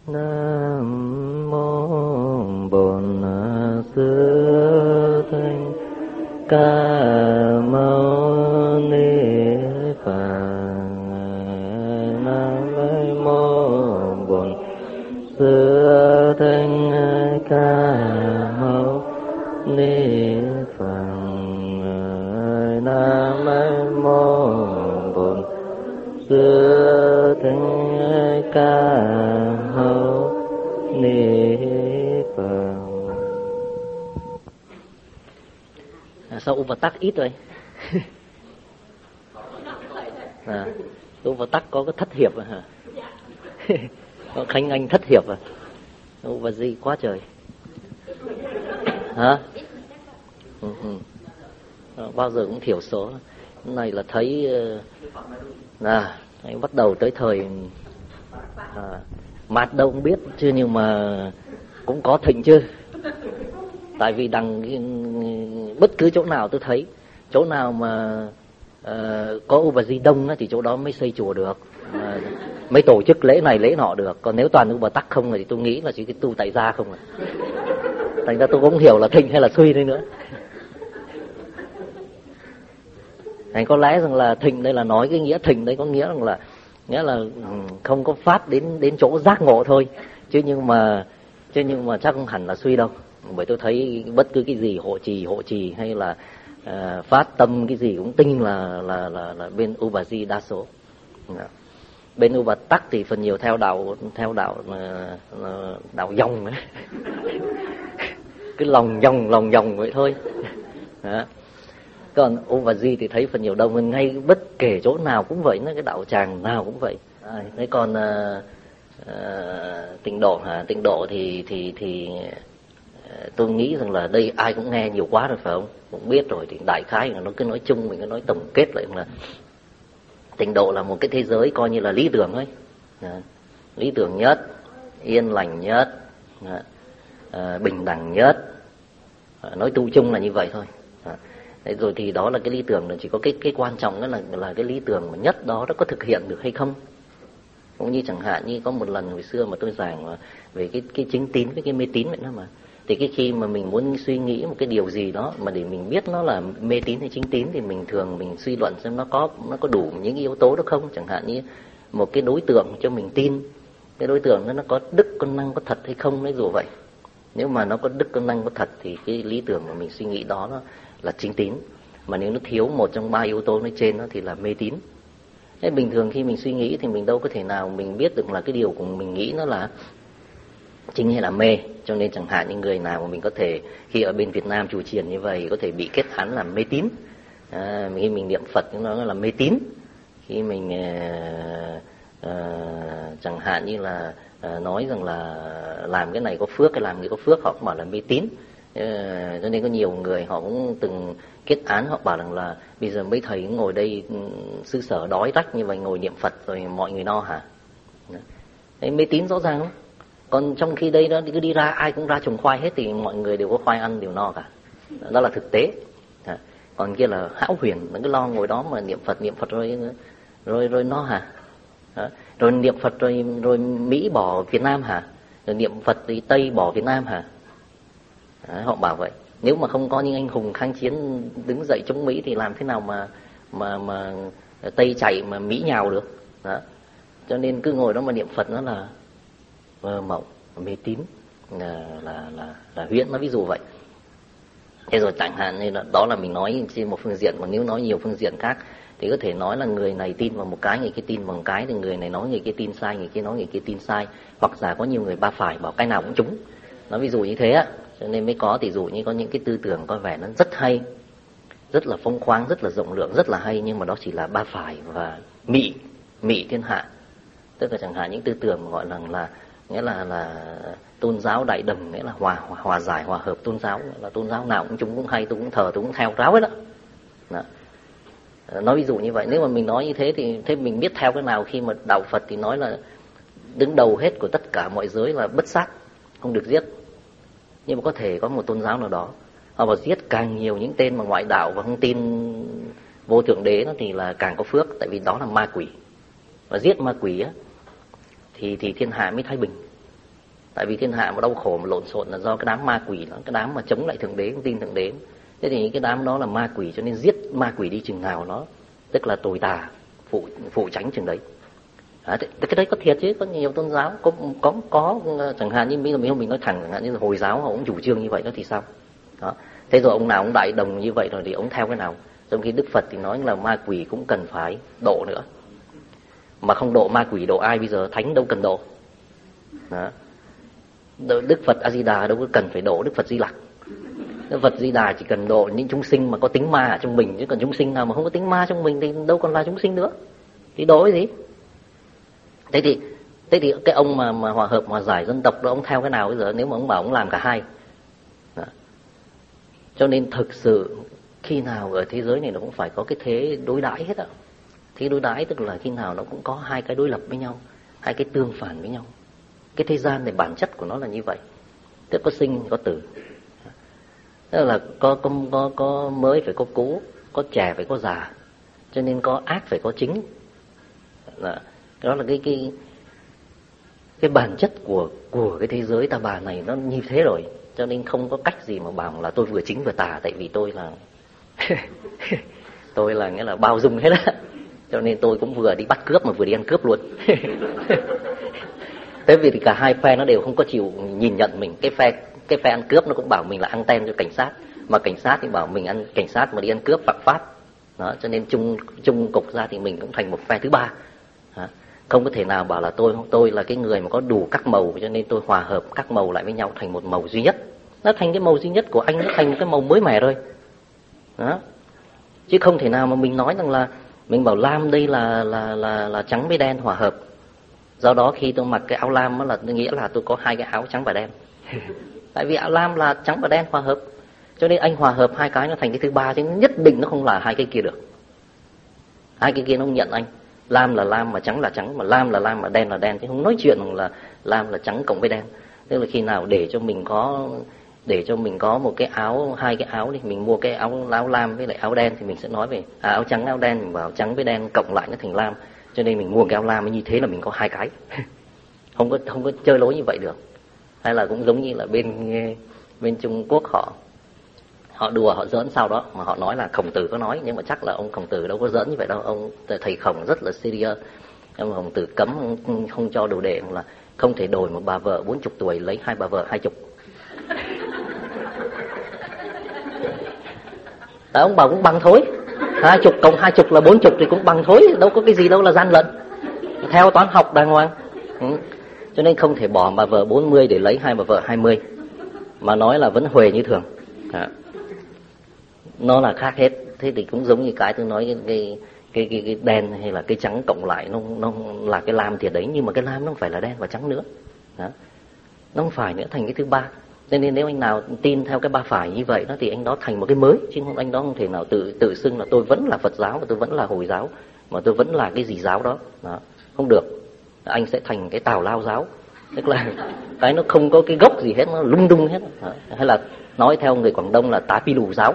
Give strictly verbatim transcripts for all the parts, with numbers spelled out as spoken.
Nam mô Bổn Sư Thích Ca Mâu Ni Phật. Nam mô Bổn Sư Thích Ca Mâu Ni Phật. Nam mô Bổn Sư Thích Ca Mâu Ni Phật. À, sao và tắc ít rồi? À, và tắc có cái thất hiệp à hả? Có Khánh Anh thất hiệp à? Và gì quá trời. Hả? Ừ, ừ. À, bao giờ cũng thiểu số. Cái này là thấy à, thấy bắt đầu tới thời à, Mạt đâu cũng biết chứ, nhưng mà cũng có Thịnh chứ. Tại vì đằng bất cứ chỗ nào tôi thấy, chỗ nào mà uh, có U Bà Di đông thì chỗ đó mới xây chùa được, uh, mới tổ chức lễ này lễ nọ được. Còn nếu toàn U Bà Tắc không thì tôi nghĩ là chỉ cái tu tại gia không à. Thành ra tôi cũng hiểu là Thịnh hay là Suy đây nữa. Thành có lẽ rằng là Thịnh đây là nói cái nghĩa Thịnh đấy có nghĩa rằng là nghĩa là không có phát đến đến chỗ giác ngộ thôi, chứ nhưng mà chứ nhưng mà chắc không hẳn là Suy đâu. Bởi tôi thấy bất cứ cái gì hộ trì hộ trì hay là uh, phát tâm cái gì cũng tin là là là, là bên U Bà Di đa số. Bên U Bà Tắc thì phần nhiều theo đạo theo đạo uh, đạo dòng ấy. Cái lòng dòng lòng dòng vậy thôi. Đó. Còn U Bà Di thì thấy phần nhiều đông hơn, ngay bất kể chỗ nào cũng vậy, nó cái đạo tràng nào cũng vậy. À, thế còn uh, uh, tịnh độ hả? Tịnh độ thì thì thì tôi nghĩ rằng là đây ai cũng nghe nhiều quá rồi phải không? Cũng biết rồi, thì đại khái là nó cứ nói chung, mình cứ nói tổng kết lại là tịnh độ là một cái thế giới coi như là lý tưởng thôi. À, lý tưởng nhất, yên lành nhất, à, bình đẳng nhất, à, nói tụ chung là như vậy thôi. À, đấy rồi thì đó là cái lý tưởng, là chỉ có cái cái quan trọng đó là là cái lý tưởng mà nhất đó nó có thực hiện được hay không. Cũng như chẳng hạn như có một lần hồi xưa mà tôi giảng về cái cái chính tín với cái mê tín vậy đó mà. Thì cái khi mà mình muốn suy nghĩ một cái điều gì đó mà để mình biết nó là mê tín hay chính tín thì mình thường mình suy luận xem nó có nó có đủ những yếu tố đó không. Chẳng hạn như một cái đối tượng cho mình tin, cái đối tượng đó nó có đức có năng có thật hay không đấy, dù vậy. Nếu mà nó có đức có năng có thật thì cái lý tưởng mà mình suy nghĩ đó nó là chính tín. Mà nếu nó thiếu một trong ba yếu tố nói trên đó thì là mê tín. Thế bình thường khi mình suy nghĩ thì mình đâu có thể nào mình biết được là cái điều của mình nghĩ nó là chính hay là mê. Cho nên chẳng hạn những người nào mà mình có thể khi ở bên Việt Nam chủ trì như vậy có thể bị kết án là mê tín. À, khi mình niệm Phật nó là mê tín. Khi mình à, à, chẳng hạn như là à, nói rằng là làm cái này có phước hay làm cái có phước, họ cũng bảo là mê tín. À, cho nên có nhiều người họ cũng từng kết án, họ bảo rằng là bây giờ mấy thầy ngồi đây sư sở đói rách như vậy ngồi niệm Phật rồi mọi người no hả? Đấy, mê tín rõ ràng không? Còn trong khi đây đó cứ đi ra ai cũng ra trồng khoai hết thì mọi người đều có khoai ăn đều no cả. Đó là thực tế. Còn kia là hão huyền, nó cứ lo ngồi đó mà niệm Phật niệm Phật rồi rồi rồi no hả? Rồi niệm Phật rồi rồi Mỹ bỏ Việt Nam hả? Rồi niệm Phật thì Tây bỏ Việt Nam hả? Đấy, họ bảo vậy. Nếu mà không có những anh hùng kháng chiến đứng dậy chống Mỹ thì làm thế nào mà mà mà Tây chạy mà Mỹ nhào được? Đó. Cho nên cứ ngồi đó mà niệm Phật nó là mơ mộng, mê tín, là là là, là huyễn, nó ví dụ vậy. Thế rồi chẳng hạn như là đó là mình nói trên một phương diện, còn nếu nói nhiều phương diện khác thì có thể nói là người này tin vào một cái, người kia tin vào một cái, thì người này nói người kia tin sai, người kia nói người kia tin sai, hoặc giả có nhiều người ba phải bảo cái nào cũng trúng. Nó ví dụ như thế á, cho nên mới có tỷ dụ như có những cái tư tưởng có vẻ nó rất hay, rất là phóng khoáng, rất là rộng lượng, rất là hay, nhưng mà đó chỉ là ba phải và mị, mị thiên hạ. Tức là chẳng hạn những tư tưởng gọi là là nghĩa là là tôn giáo đại đồng, nghĩa là hòa hòa, hòa giải hòa hợp tôn giáo, là tôn giáo nào cũng chúng cũng hay, tôi cũng thờ, tôi cũng theo ráo hết đó. Đó. Nói ví dụ như vậy, nếu mà mình nói như thế thì thế mình biết theo cái nào, khi mà đạo Phật thì nói là đứng đầu hết của tất cả mọi giới là bất sát, không được giết. Nhưng mà có thể có một tôn giáo nào đó họ bảo giết càng nhiều những tên mà ngoại đạo và không tin vô thượng đế đó thì là càng có phước, tại vì đó là ma quỷ. Và giết ma quỷ á thì thì thiên hạ mới thái bình. Tại vì thiên hạ mà đau khổ mà lộn xộn là do cái đám ma quỷ đó, cái đám mà chống lại thượng đế, không tin thượng đế. Thế thì cái đám đó là ma quỷ, cho nên giết ma quỷ đi chừng nào nó tức là tồi tà, phụ phụ tránh chừng đấy. À, cái đấy có thiệt chứ, có nhiều tôn giáo có có có chẳng hạn như mình mình nói thẳng, chẳng hạn như là Hồi giáo họ cũng chủ trương như vậy đó thì sao? Đó. Thế rồi ông nào ông đại đồng như vậy rồi thì ông theo cái nào? Trong khi Đức Phật thì nói là ma quỷ cũng cần phải độ nữa. Mà không độ ma quỷ độ ai bây giờ, thánh đâu cần độ. Đó. Đức Phật A Di Đà đâu có cần phải độ Đức Phật Di Lặc. Đức Phật Di Đà chỉ cần độ những chúng sinh mà có tính ma ở trong mình, chứ còn chúng sinh nào mà không có tính ma trong mình thì đâu còn là chúng sinh nữa. Thì độ cái gì? Thế thì thế thì cái ông mà mà hòa hợp hòa giải dân tộc đó, ông theo cái nào bây giờ? Nếu mà ông bảo ông làm cả hai. Đó. Cho nên thực sự khi nào ở thế giới này nó cũng phải có cái thế đối đãi hết á. Thế đối đãi tức là khi nào nó cũng có hai cái đối lập với nhau, hai cái tương phản với nhau. Cái thế gian này bản chất của nó là như vậy. Tức có sinh có tử. Tức là có, có, có, có mới phải có cũ, có trẻ phải có già. Cho nên có ác phải có chính. Đó, đó là cái cái cái bản chất của của cái thế giới ta bà này nó như thế rồi. Cho nên không có cách gì mà bảo là tôi vừa chính vừa tà, tại vì tôi là tôi là nghĩa là bao dung hết á. Cho nên tôi cũng vừa đi bắt cướp mà vừa đi ăn cướp luôn. Thế vì thì cả hai phe nó đều không có chịu nhìn nhận mình. Cái phe cái phe ăn cướp nó cũng bảo mình là anten cho cảnh sát, mà cảnh sát thì bảo mình ăn cảnh sát mà đi ăn cướp phạm pháp. Đó, cho nên chung chung cục ra thì mình cũng thành một phe thứ ba. Đó. Không có thể nào bảo là tôi tôi là cái người mà có đủ các màu, cho nên tôi hòa hợp các màu lại với nhau thành một màu duy nhất. Nó thành cái màu duy nhất của anh, nó thành một cái màu mới mẻ rồi. Đó. Chứ không thể nào mà mình nói rằng là mình bảo lam đây là là là là trắng với đen hòa hợp. Do đó khi tôi mặc cái áo lam đó là nghĩa là tôi có hai cái áo trắng và đen. Tại vì áo lam là trắng và đen hòa hợp. Cho nên anh hòa hợp hai cái nó thành cái thứ ba, chứ nhất định nó không là hai cái kia được. Hai cái kia nó không nhận anh. Lam là lam mà trắng là trắng, mà lam là lam mà đen là đen, chứ không nói chuyện là lam là trắng cộng với đen. Tức là khi nào để cho mình có để cho mình có một cái áo, hai cái áo đi, mình mua cái áo áo lam với lại áo đen thì mình sẽ nói về à, áo trắng áo đen, mình bảo trắng với đen cộng lại nó thành lam. Cho nên mình mua cái áo lam như thế là mình có hai cái. Không có không có chơi lối như vậy được. Hay là cũng giống như là bên bên Trung Quốc họ họ đùa họ giỡn sau đó mà họ nói là Khổng Tử có nói, nhưng mà chắc là ông Khổng Tử đâu có giỡn như vậy đâu. Ông thầy Khổng rất là serious. Ông Khổng Tử cấm không, không cho đồ đệ là không thể đổi một bà vợ bốn chục tuổi lấy hai bà vợ hai chục. Tại ông bảo cũng bằng thôi, hai chục cộng hai chục là bốn chục thì cũng bằng thôi, đâu có cái gì đâu là gian lận, theo toán học đàng hoàng. Ừ. Cho nên không thể bỏ bà vợ bốn mươi để lấy hai bà vợ hai mươi, mà nói là vẫn huề như thường. À. Nó là khác hết. Thế thì cũng giống như cái tôi nói cái cái cái, cái đen hay là cái trắng cộng lại nó nó là cái lam thiệt đấy, nhưng mà cái lam nó không phải là đen và trắng nữa. Đó. Nó không phải nữa, thành cái thứ ba. Cho nên nếu anh nào tin theo cái ba phải như vậy đó thì anh đó thành một cái mới, chứ không anh đó không thể nào tự tự xưng là tôi vẫn là Phật giáo và tôi vẫn là Hồi giáo mà tôi vẫn là cái gì giáo đó. Đó. Không được. Anh sẽ thành cái Tào Lao giáo. Tức là cái nó không có cái gốc gì hết, nó lung đung hết. Đó. Hay là nói theo người Quảng Đông là Tá Pi Lù giáo.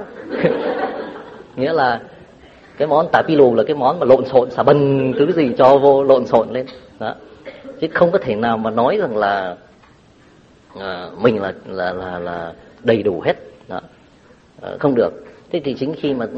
Nghĩa là cái món Tá Pi Lù là cái món mà lộn xộn, xà bần thứ gì cho vô lộn xộn lên. Đó. Chứ không có thể nào mà nói rằng là à, mình là là là là đầy đủ hết. Đó. À, không được. Thế thì chính khi mà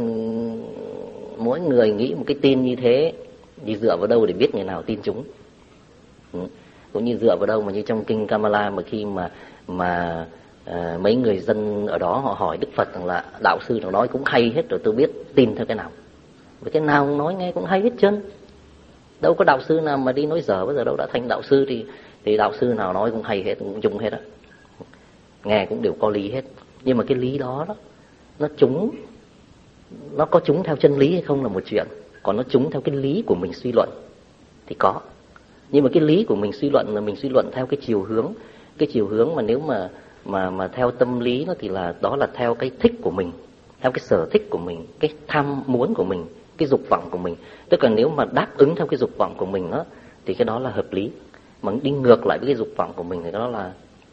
mỗi người nghĩ một cái tin như thế thì dựa vào đâu để biết người nào tin chúng? Ừ. Cũng như dựa vào đâu mà như trong kinh Kamala mà khi mà mà à, mấy người dân ở đó họ hỏi Đức Phật rằng là đạo sư nào nói cũng hay hết rồi, tôi biết tin theo cái nào. Và cái nào nói nghe cũng hay hết trơn. Đâu có đạo sư nào mà đi nói dở bây giờ đâu, đã thành đạo sư thì thì đạo sư nào nói cũng hay hết, cũng trúng hết á. Nghe cũng đều có lý hết. Nhưng mà cái lý đó đó nó trúng, nó có trúng theo chân lý hay không là một chuyện, còn nó trúng theo cái lý của mình suy luận thì có. Nhưng mà cái lý của mình suy luận là mình suy luận theo cái chiều hướng, cái chiều hướng mà nếu mà mà mà theo tâm lý nó thì là đó là theo cái thích của mình, theo cái sở thích của mình, cái tham muốn của mình, cái dục vọng của mình. Tức là nếu mà đáp ứng theo cái dục vọng của mình đó thì cái đó là hợp lý, mà đi ngược lại với cái dục vọng của mình thì đó là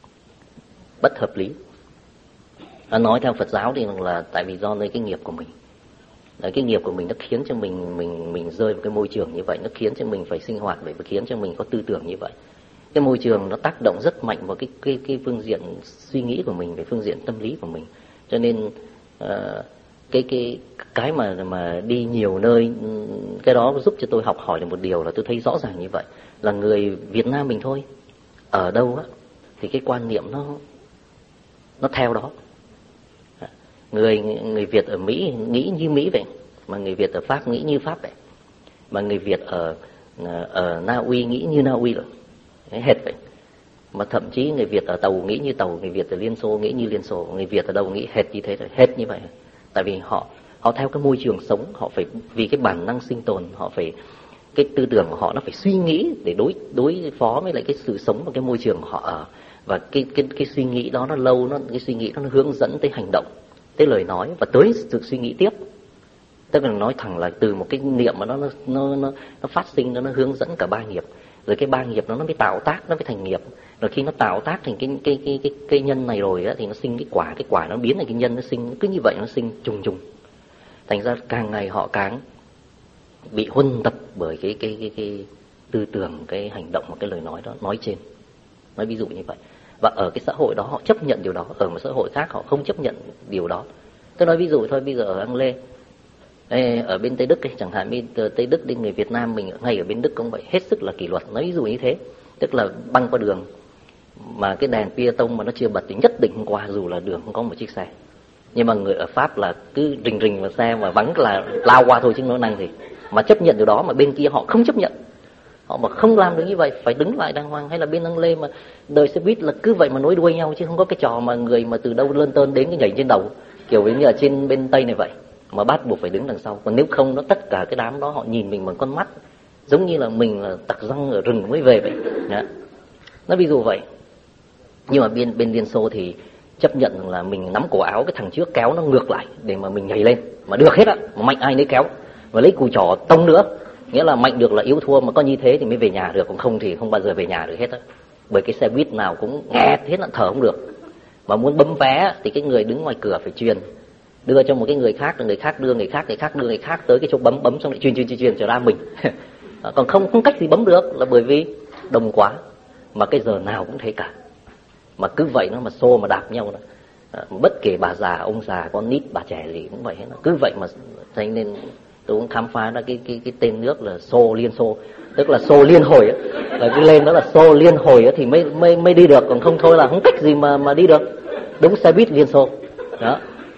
bất hợp lý. Nó nói theo Phật giáo thì là tại vì do nơi cái nghiệp của mình. Đấy, cái nghiệp của mình nó khiến cho mình mình mình rơi vào cái môi trường như vậy, nó khiến cho mình phải sinh hoạt vậy, và khiến cho mình có tư tưởng như vậy. cái môi trường nó tác động rất mạnh vào cái cái cái phương diện suy nghĩ của mình, về phương diện tâm lý của mình. Cho nên uh, cái cái cái mà mà đi nhiều nơi, cái đó giúp cho tôi học hỏi được một điều là tôi thấy rõ ràng như vậy, là người Việt Nam mình thôi, ở đâu á thì cái quan niệm nó nó theo đó. Người người Việt ở Mỹ nghĩ như Mỹ vậy, mà người Việt ở Pháp nghĩ như Pháp vậy, mà người Việt ở ở Na Uy nghĩ như Na Uy rồi, hết vậy. Mà thậm chí người Việt ở Tàu nghĩ như Tàu, người Việt ở Liên Xô nghĩ như Liên Xô, người Việt ở đâu nghĩ hết như thế rồi, hết như vậy. Tại vì họ họ theo cái môi trường sống, họ phải vì cái bản năng sinh tồn, họ phải cái tư tưởng của họ nó phải suy nghĩ để đối đối phó với lại cái sự sống và cái môi trường của họ ở. Và cái cái cái suy nghĩ đó nó lâu, nó cái suy nghĩ đó nó hướng dẫn tới hành động, tới lời nói và tới sự suy nghĩ tiếp. Tức là nói thẳng là từ một cái niệm mà nó nó nó nó, nó phát sinh, nó nó hướng dẫn cả ba nghiệp, rồi cái ba nghiệp nó nó mới tạo tác, nó mới thành nghiệp. Rồi khi nó tạo tác thành cái cái cái cái cái nhân này rồi á, thì nó sinh cái quả, cái quả nó biến thành cái nhân, nó sinh cứ như vậy, nó sinh trùng trùng. Thành ra càng ngày họ càng bị huân tập bởi cái cái cái cái tư tưởng, cái hành động và cái lời nói đó, nói trên, nói ví dụ như vậy. Và ở cái xã hội đó họ chấp nhận điều đó, ở một xã hội khác họ không chấp nhận điều đó. Tôi nói ví dụ thôi, bây giờ ở Ang Lê, ở bên Tây Đức ấy, chẳng hạn như Tây Đức đi, người Việt Nam mình ngay ở bên Đức cũng vậy, hết sức là kỷ luật. Nói ví dụ như thế, tức là băng qua đường mà cái đèn pia tông mà nó chưa bật thì nhất định không qua, dù là đường không có một chiếc xe. Nhưng mà người ở Pháp là cứ rình rình vào xe mà vắng là lao qua thôi chứ nói năng gì. Mà chấp nhận điều đó, mà bên kia họ không chấp nhận, họ mà không làm được như vậy, phải đứng lại đàng hoàng. Hay là bên Ang Lê mà đời xe buýt là cứ vậy mà nối đuôi nhau, chứ không có cái trò mà người mà từ đâu lơn tơn đến cái nhảy trên đầu, kiểu như ở trên bên Tây này vậy, mà bắt buộc phải đứng đằng sau. Còn nếu không, nó tất cả cái đám đó họ nhìn mình bằng con mắt giống như là mình là tặc răng ở rừng mới về vậy. Đó. Nó ví dụ vậy. Nhưng mà bên bên Liên Xô thì chấp nhận rằng là mình nắm cổ áo cái thằng trước kéo nó ngược lại để mà mình nhảy lên, mà được hết á, mà mạnh ai nấy kéo, và lấy cùi chỏ tông nữa. Nghĩa là mạnh được là yếu thua, mà có như thế thì mới về nhà được, còn không thì không bao giờ về nhà được hết á. Bởi cái xe buýt nào cũng nghẹt hết, là thở không được. Mà muốn bấm vé thì cái người đứng ngoài cửa phải truyền, đưa cho một cái người khác, người khác đưa người khác, người khác đưa người khác tới cái chỗ bấm, bấm xong lại truyền truyền truyền truyền trở ra mình. Còn không không cách gì bấm được, là bởi vì đông quá, mà cái giờ nào cũng thế cả. Mà cứ vậy nó mà xô mà đạp nhau đó. À, bất kể bà già, ông già, con nít, bà trẻ gì cũng vậy hết. Cứ vậy mà cho nên tôi cũng khám phá ra cái cái cái tên nước là xô liên xô, tức là xô liên hồi á, là cái lên đó là xô liên hồi á thì mới mới mới đi được, còn không thôi là không cách gì mà mà đi được. Đúng xe buýt liên xô. Đó.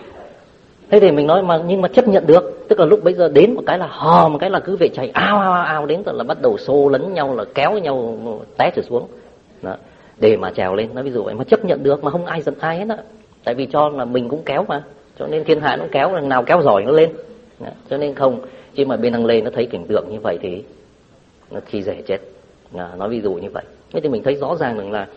Thế thì mình nói mà nhưng mà chấp nhận được, tức là lúc bấy giờ đến một cái là hò một cái là cứ về chạy ao ao ao đến tận là bắt đầu xô lấn nhau, là kéo nhau té trở xuống. Đó. Để mà trèo lên, nó ví dụ vậy mà chấp nhận được, mà không ai giận ai hết á. Tại vì cho là mình cũng kéo mà, cho nên thiên hạ nó kéo, thằng nào kéo giỏi nó lên. Đó. Cho nên không, chứ mà bên Ang Lê nó thấy cảnh tượng như vậy thì nó khi dễ chết. Đó. Nói ví dụ như vậy. Thế thì mình thấy rõ ràng rằng là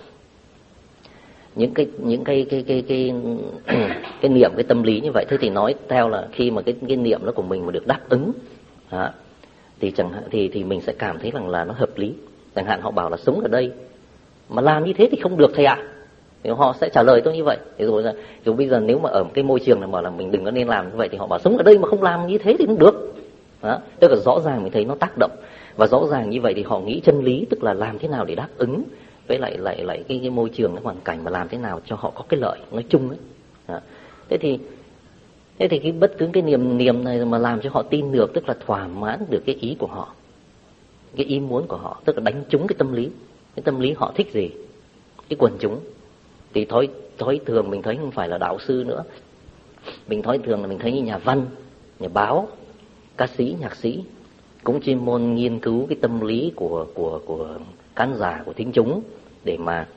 những cái những cái cái cái cái cái, cái niệm, cái tâm lý như vậy. Thế thì nói theo là khi mà cái cái niệm đó của mình mà được đáp ứng, đó, thì chẳng hạn thì thì mình sẽ cảm thấy rằng là nó hợp lý. Chẳng hạn họ bảo là sống ở đây mà làm như thế thì không được thầy ạ. Thì họ sẽ trả lời tôi như vậy. Thì rồi, rồi bây giờ nếu mà ở một cái môi trường này bảo là mình đừng có nên làm như vậy, thì họ bảo sống ở đây mà không làm như thế thì không được. Đó. Tức là rõ ràng mình thấy nó tác động, và rõ ràng như vậy thì họ nghĩ chân lý, tức là làm thế nào để đáp ứng với lại lại lại cái, cái môi trường, cái hoàn cảnh, mà làm thế nào cho họ có cái lợi nói chung ấy. Đó. Thế thì thế thì cái bất cứ cái niềm niềm này mà làm cho họ tin được, tức là thỏa mãn được cái ý của họ, cái ý muốn của họ, tức là đánh trúng cái tâm lý, cái tâm lý họ thích gì, cái quần chúng. Thì thói thói thường mình thấy không phải là đạo sư nữa, mình thói thường là mình thấy như nhà văn, nhà báo, ca sĩ, nhạc sĩ cũng chuyên môn nghiên cứu cái tâm lý của của của khán giả, của thính chúng để mà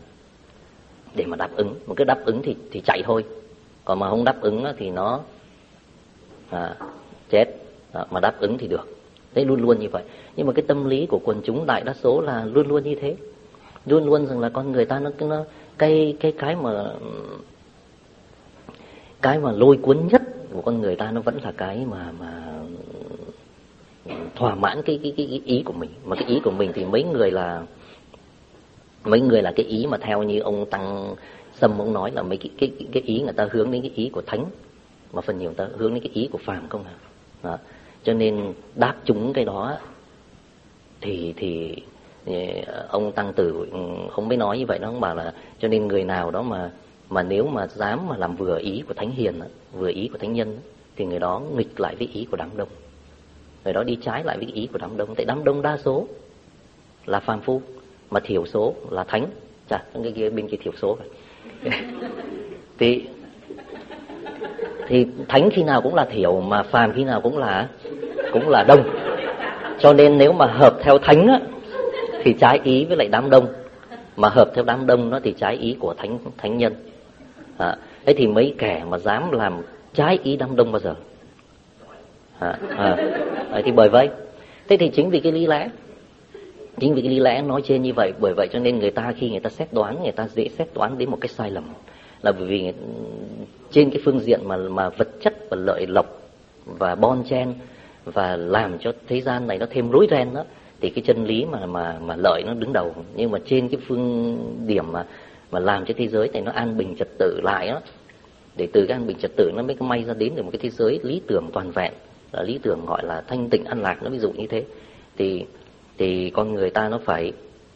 để mà đáp ứng. Một cái đáp ứng thì thì chạy thôi, còn mà không đáp ứng thì nó à, chết. Đó, mà đáp ứng thì được. Đấy, luôn luôn như vậy. Nhưng mà cái tâm lý của quần chúng đại đa số là luôn luôn như thế, luôn luôn rằng là con người ta nó nó cái cái cái mà cái mà lôi cuốn nhất của con người ta nó vẫn là cái mà mà thỏa mãn cái cái cái, cái ý của mình. Mà cái ý của mình thì mấy người là mấy người là cái ý mà theo như ông Tăng Sâm ông nói là mấy cái cái cái ý người ta hướng đến cái ý của thánh, mà phần nhiều người ta hướng đến cái ý của phàm không à. Đó. Cho nên đáp chúng cái đó thì thì thì ông tăng tử không mới nói như vậy, nó không bảo là cho nên người nào đó mà mà nếu mà dám mà làm vừa ý của thánh hiền, vừa ý của thánh nhân, thì người đó nghịch lại với ý của đám đông, người đó đi trái lại với ý của đám đông. Tại đám đông đa số là phàm phu, mà thiểu số là thánh. Chà, cái kia bên kia thiểu số rồi. thì thì thánh khi nào cũng là thiểu, mà phàm khi nào cũng là cũng là đông. Cho nên nếu mà hợp theo thánh á, thì trái ý với lại đám đông, mà hợp theo đám đông nó thì trái ý của thánh thánh nhân. À, thế thì mấy kẻ mà dám làm trái ý đám đông bao giờ? À, à, thì bởi vậy, thế thì chính vì cái lý lẽ, chính vì cái lý lẽ nói trên như vậy, bởi vậy cho nên người ta khi người ta xét đoán, người ta dễ xét đoán đến một cái sai lầm, là bởi vì trên cái phương diện mà mà vật chất và lợi lộc và bon chen và làm cho thế gian này nó thêm rối ren đó, thì cái chân lý mà mà mà lợi nó đứng đầu. Nhưng mà trên cái phương điểm mà mà làm cho thế giới này nó an bình trật tự lại đó, để từ cái an bình trật tự nó mới may ra đến được một cái thế giới lý tưởng toàn vẹn, là lý tưởng gọi là thanh tịnh an lạc, nó ví dụ như thế, thì thì con người ta nó phải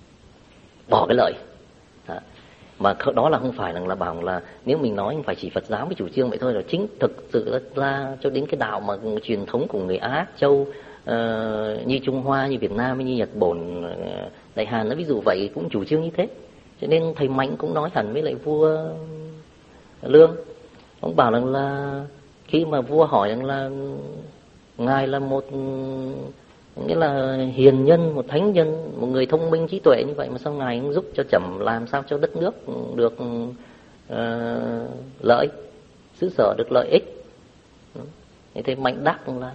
bỏ cái lợi. Đó. Mà đó là không phải là, là bảo là nếu mình nói phải chỉ Phật giáo mới chủ trương vậy thôi, là chính thực sự ra cho đến cái đạo mà truyền thống của người Á Châu, uh, như Trung Hoa, như Việt Nam, như Nhật Bản, uh, Đại Hàn, nó ví dụ vậy cũng chủ trương như thế. Cho nên thầy Mạnh cũng nói hẳn với lại vua Lương, ông bảo rằng là khi mà vua hỏi rằng là ngài là một nghĩa là hiền nhân, một thánh nhân, một người thông minh trí tuệ như vậy, mà sao ngài cũng giúp cho Trẫm làm sao cho đất nước được uh, lợi, xứ sở được lợi ích. Thế thì Mạnh đắc là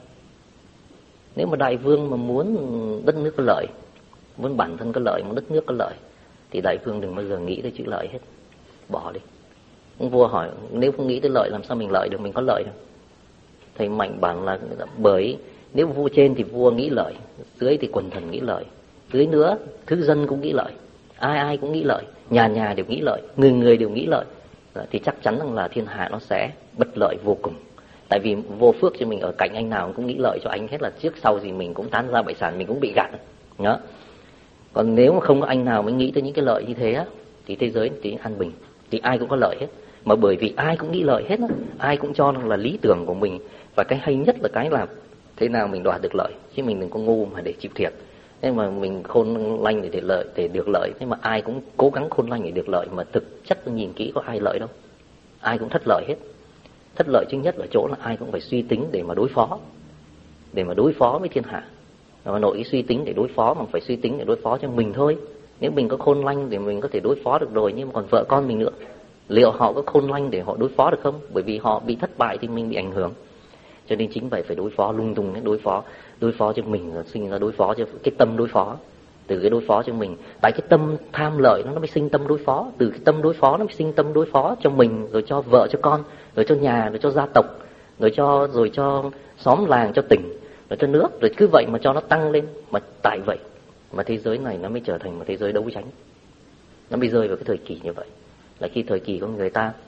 nếu mà đại vương mà muốn đất nước có lợi, muốn bản thân có lợi, muốn đất nước có lợi, thì đại vương đừng bao giờ nghĩ tới chữ lợi hết, bỏ đi. Ông vua hỏi nếu không nghĩ tới lợi làm sao mình lợi được, mình có lợi đâu. Thầy Mạnh bảo là bởi nếu vua trên thì vua nghĩ lợi, dưới thì quần thần nghĩ lợi, dưới nữa thứ dân cũng nghĩ lợi, ai ai cũng nghĩ lợi, nhà nhà đều nghĩ lợi, người người đều nghĩ lợi, thì chắc chắn rằng là thiên hạ nó sẽ bất lợi vô cùng. Tại vì vô phước cho mình ở cạnh anh nào cũng nghĩ lợi cho anh hết, là trước sau gì mình cũng tán ra bại sản, mình cũng bị gạt đó. Còn nếu mà không có anh nào mới nghĩ tới những cái lợi như thế á, thì thế giới thì an bình, thì ai cũng có lợi hết. Mà bởi vì ai cũng nghĩ lợi hết á, ai cũng cho rằng là lý tưởng của mình, và cái hay nhất là cái là thế nào mình đoạt được lợi, chứ mình đừng có ngu mà để chịu thiệt. Thế mà mình khôn lanh để, để lợi, để được lợi, thế mà ai cũng cố gắng khôn lanh để được lợi, mà thực chất nhìn kỹ có ai lợi đâu, ai cũng thất lợi hết. Thất lợi chính nhất ở chỗ là ai cũng phải suy tính để mà đối phó, để mà đối phó với thiên hạ. Mà nội suy tính để đối phó, mà phải suy tính để đối phó cho mình thôi. Nếu mình có khôn lanh thì mình có thể đối phó được rồi, nhưng mà còn vợ con mình nữa, liệu họ có khôn lanh để họ đối phó được không? Bởi vì họ bị thất bại thì mình bị ảnh hưởng. Cho nên chính vậy phải đối phó lung tung, đối phó đối phó cho mình, rồi sinh ra đối phó cho cái tâm đối phó, từ cái đối phó cho mình. Tại cái tâm tham lợi nó mới sinh tâm đối phó, từ cái tâm đối phó nó mới sinh tâm đối phó cho mình, rồi cho vợ cho con, rồi cho nhà, rồi cho gia tộc, rồi cho rồi cho xóm làng, cho tỉnh, rồi cho nước, rồi cứ vậy mà cho nó tăng lên. Mà tại vậy mà thế giới này nó mới trở thành một thế giới đấu tranh, nó mới rơi vào cái thời kỳ như vậy, là khi thời kỳ con người ta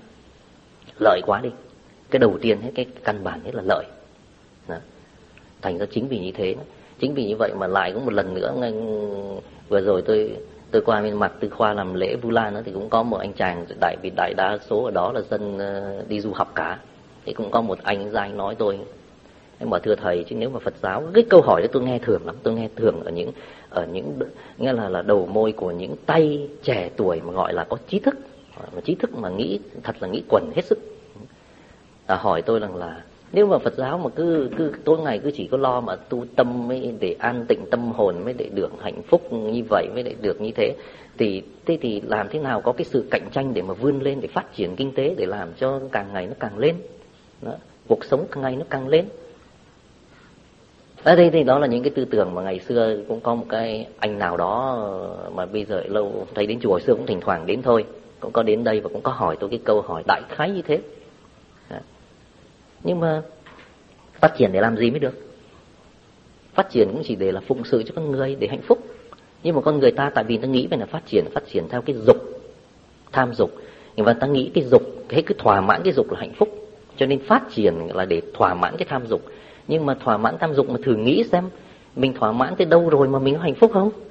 lợi quá đi. Cái đầu tiên hết, cái căn bản nhất là lợi. Đó. Thành ra chính vì như thế, chính vì như vậy mà lại có một lần nữa, ngay vừa rồi tôi tôi qua bên Mạc Tư Khoa làm lễ Vu Lan đó, thì cũng có một anh chàng, đại vì đại đa số ở đó là dân uh, đi du học cả, thì cũng có một anh ra anh nói tôi, em bảo thưa thầy, chứ nếu mà Phật giáo, cái câu hỏi đó tôi nghe thường lắm, tôi nghe thường ở những ở những nghĩa là là đầu môi của những tay trẻ tuổi mà gọi là có trí thức, mà trí thức mà nghĩ thật là nghĩ quẩn hết sức. À, hỏi tôi rằng là nếu mà Phật giáo mà cứ cứ tối ngày cứ chỉ có lo mà tu tâm mới để an tịnh tâm hồn, mới để được hạnh phúc như vậy, mới để được như thế, thì thế thì làm thế nào có cái sự cạnh tranh để mà vươn lên, để phát triển kinh tế, để làm cho càng ngày nó càng lên đó, cuộc sống càng ngày nó càng lên. Ở đây thì đó là những cái tư tưởng mà ngày xưa cũng có một cái anh nào đó mà bây giờ lâu thấy đến chùa, hồi xưa cũng thỉnh thoảng đến thôi, cũng có đến đây và cũng có hỏi tôi cái câu hỏi đại khái như thế. Nhưng mà phát triển để làm gì mới được? Phát triển cũng chỉ để là phụng sự cho con người, để hạnh phúc. Nhưng mà con người ta tại vì ta nghĩ về là phát triển, phát triển theo cái dục, tham dục, nhưng mà ta nghĩ cái dục, cái cứ thỏa mãn cái dục là hạnh phúc, cho nên phát triển là để thỏa mãn cái tham dục. Nhưng mà thỏa mãn tham dục mà thử nghĩ xem, mình thỏa mãn tới đâu rồi mà mình có hạnh phúc không?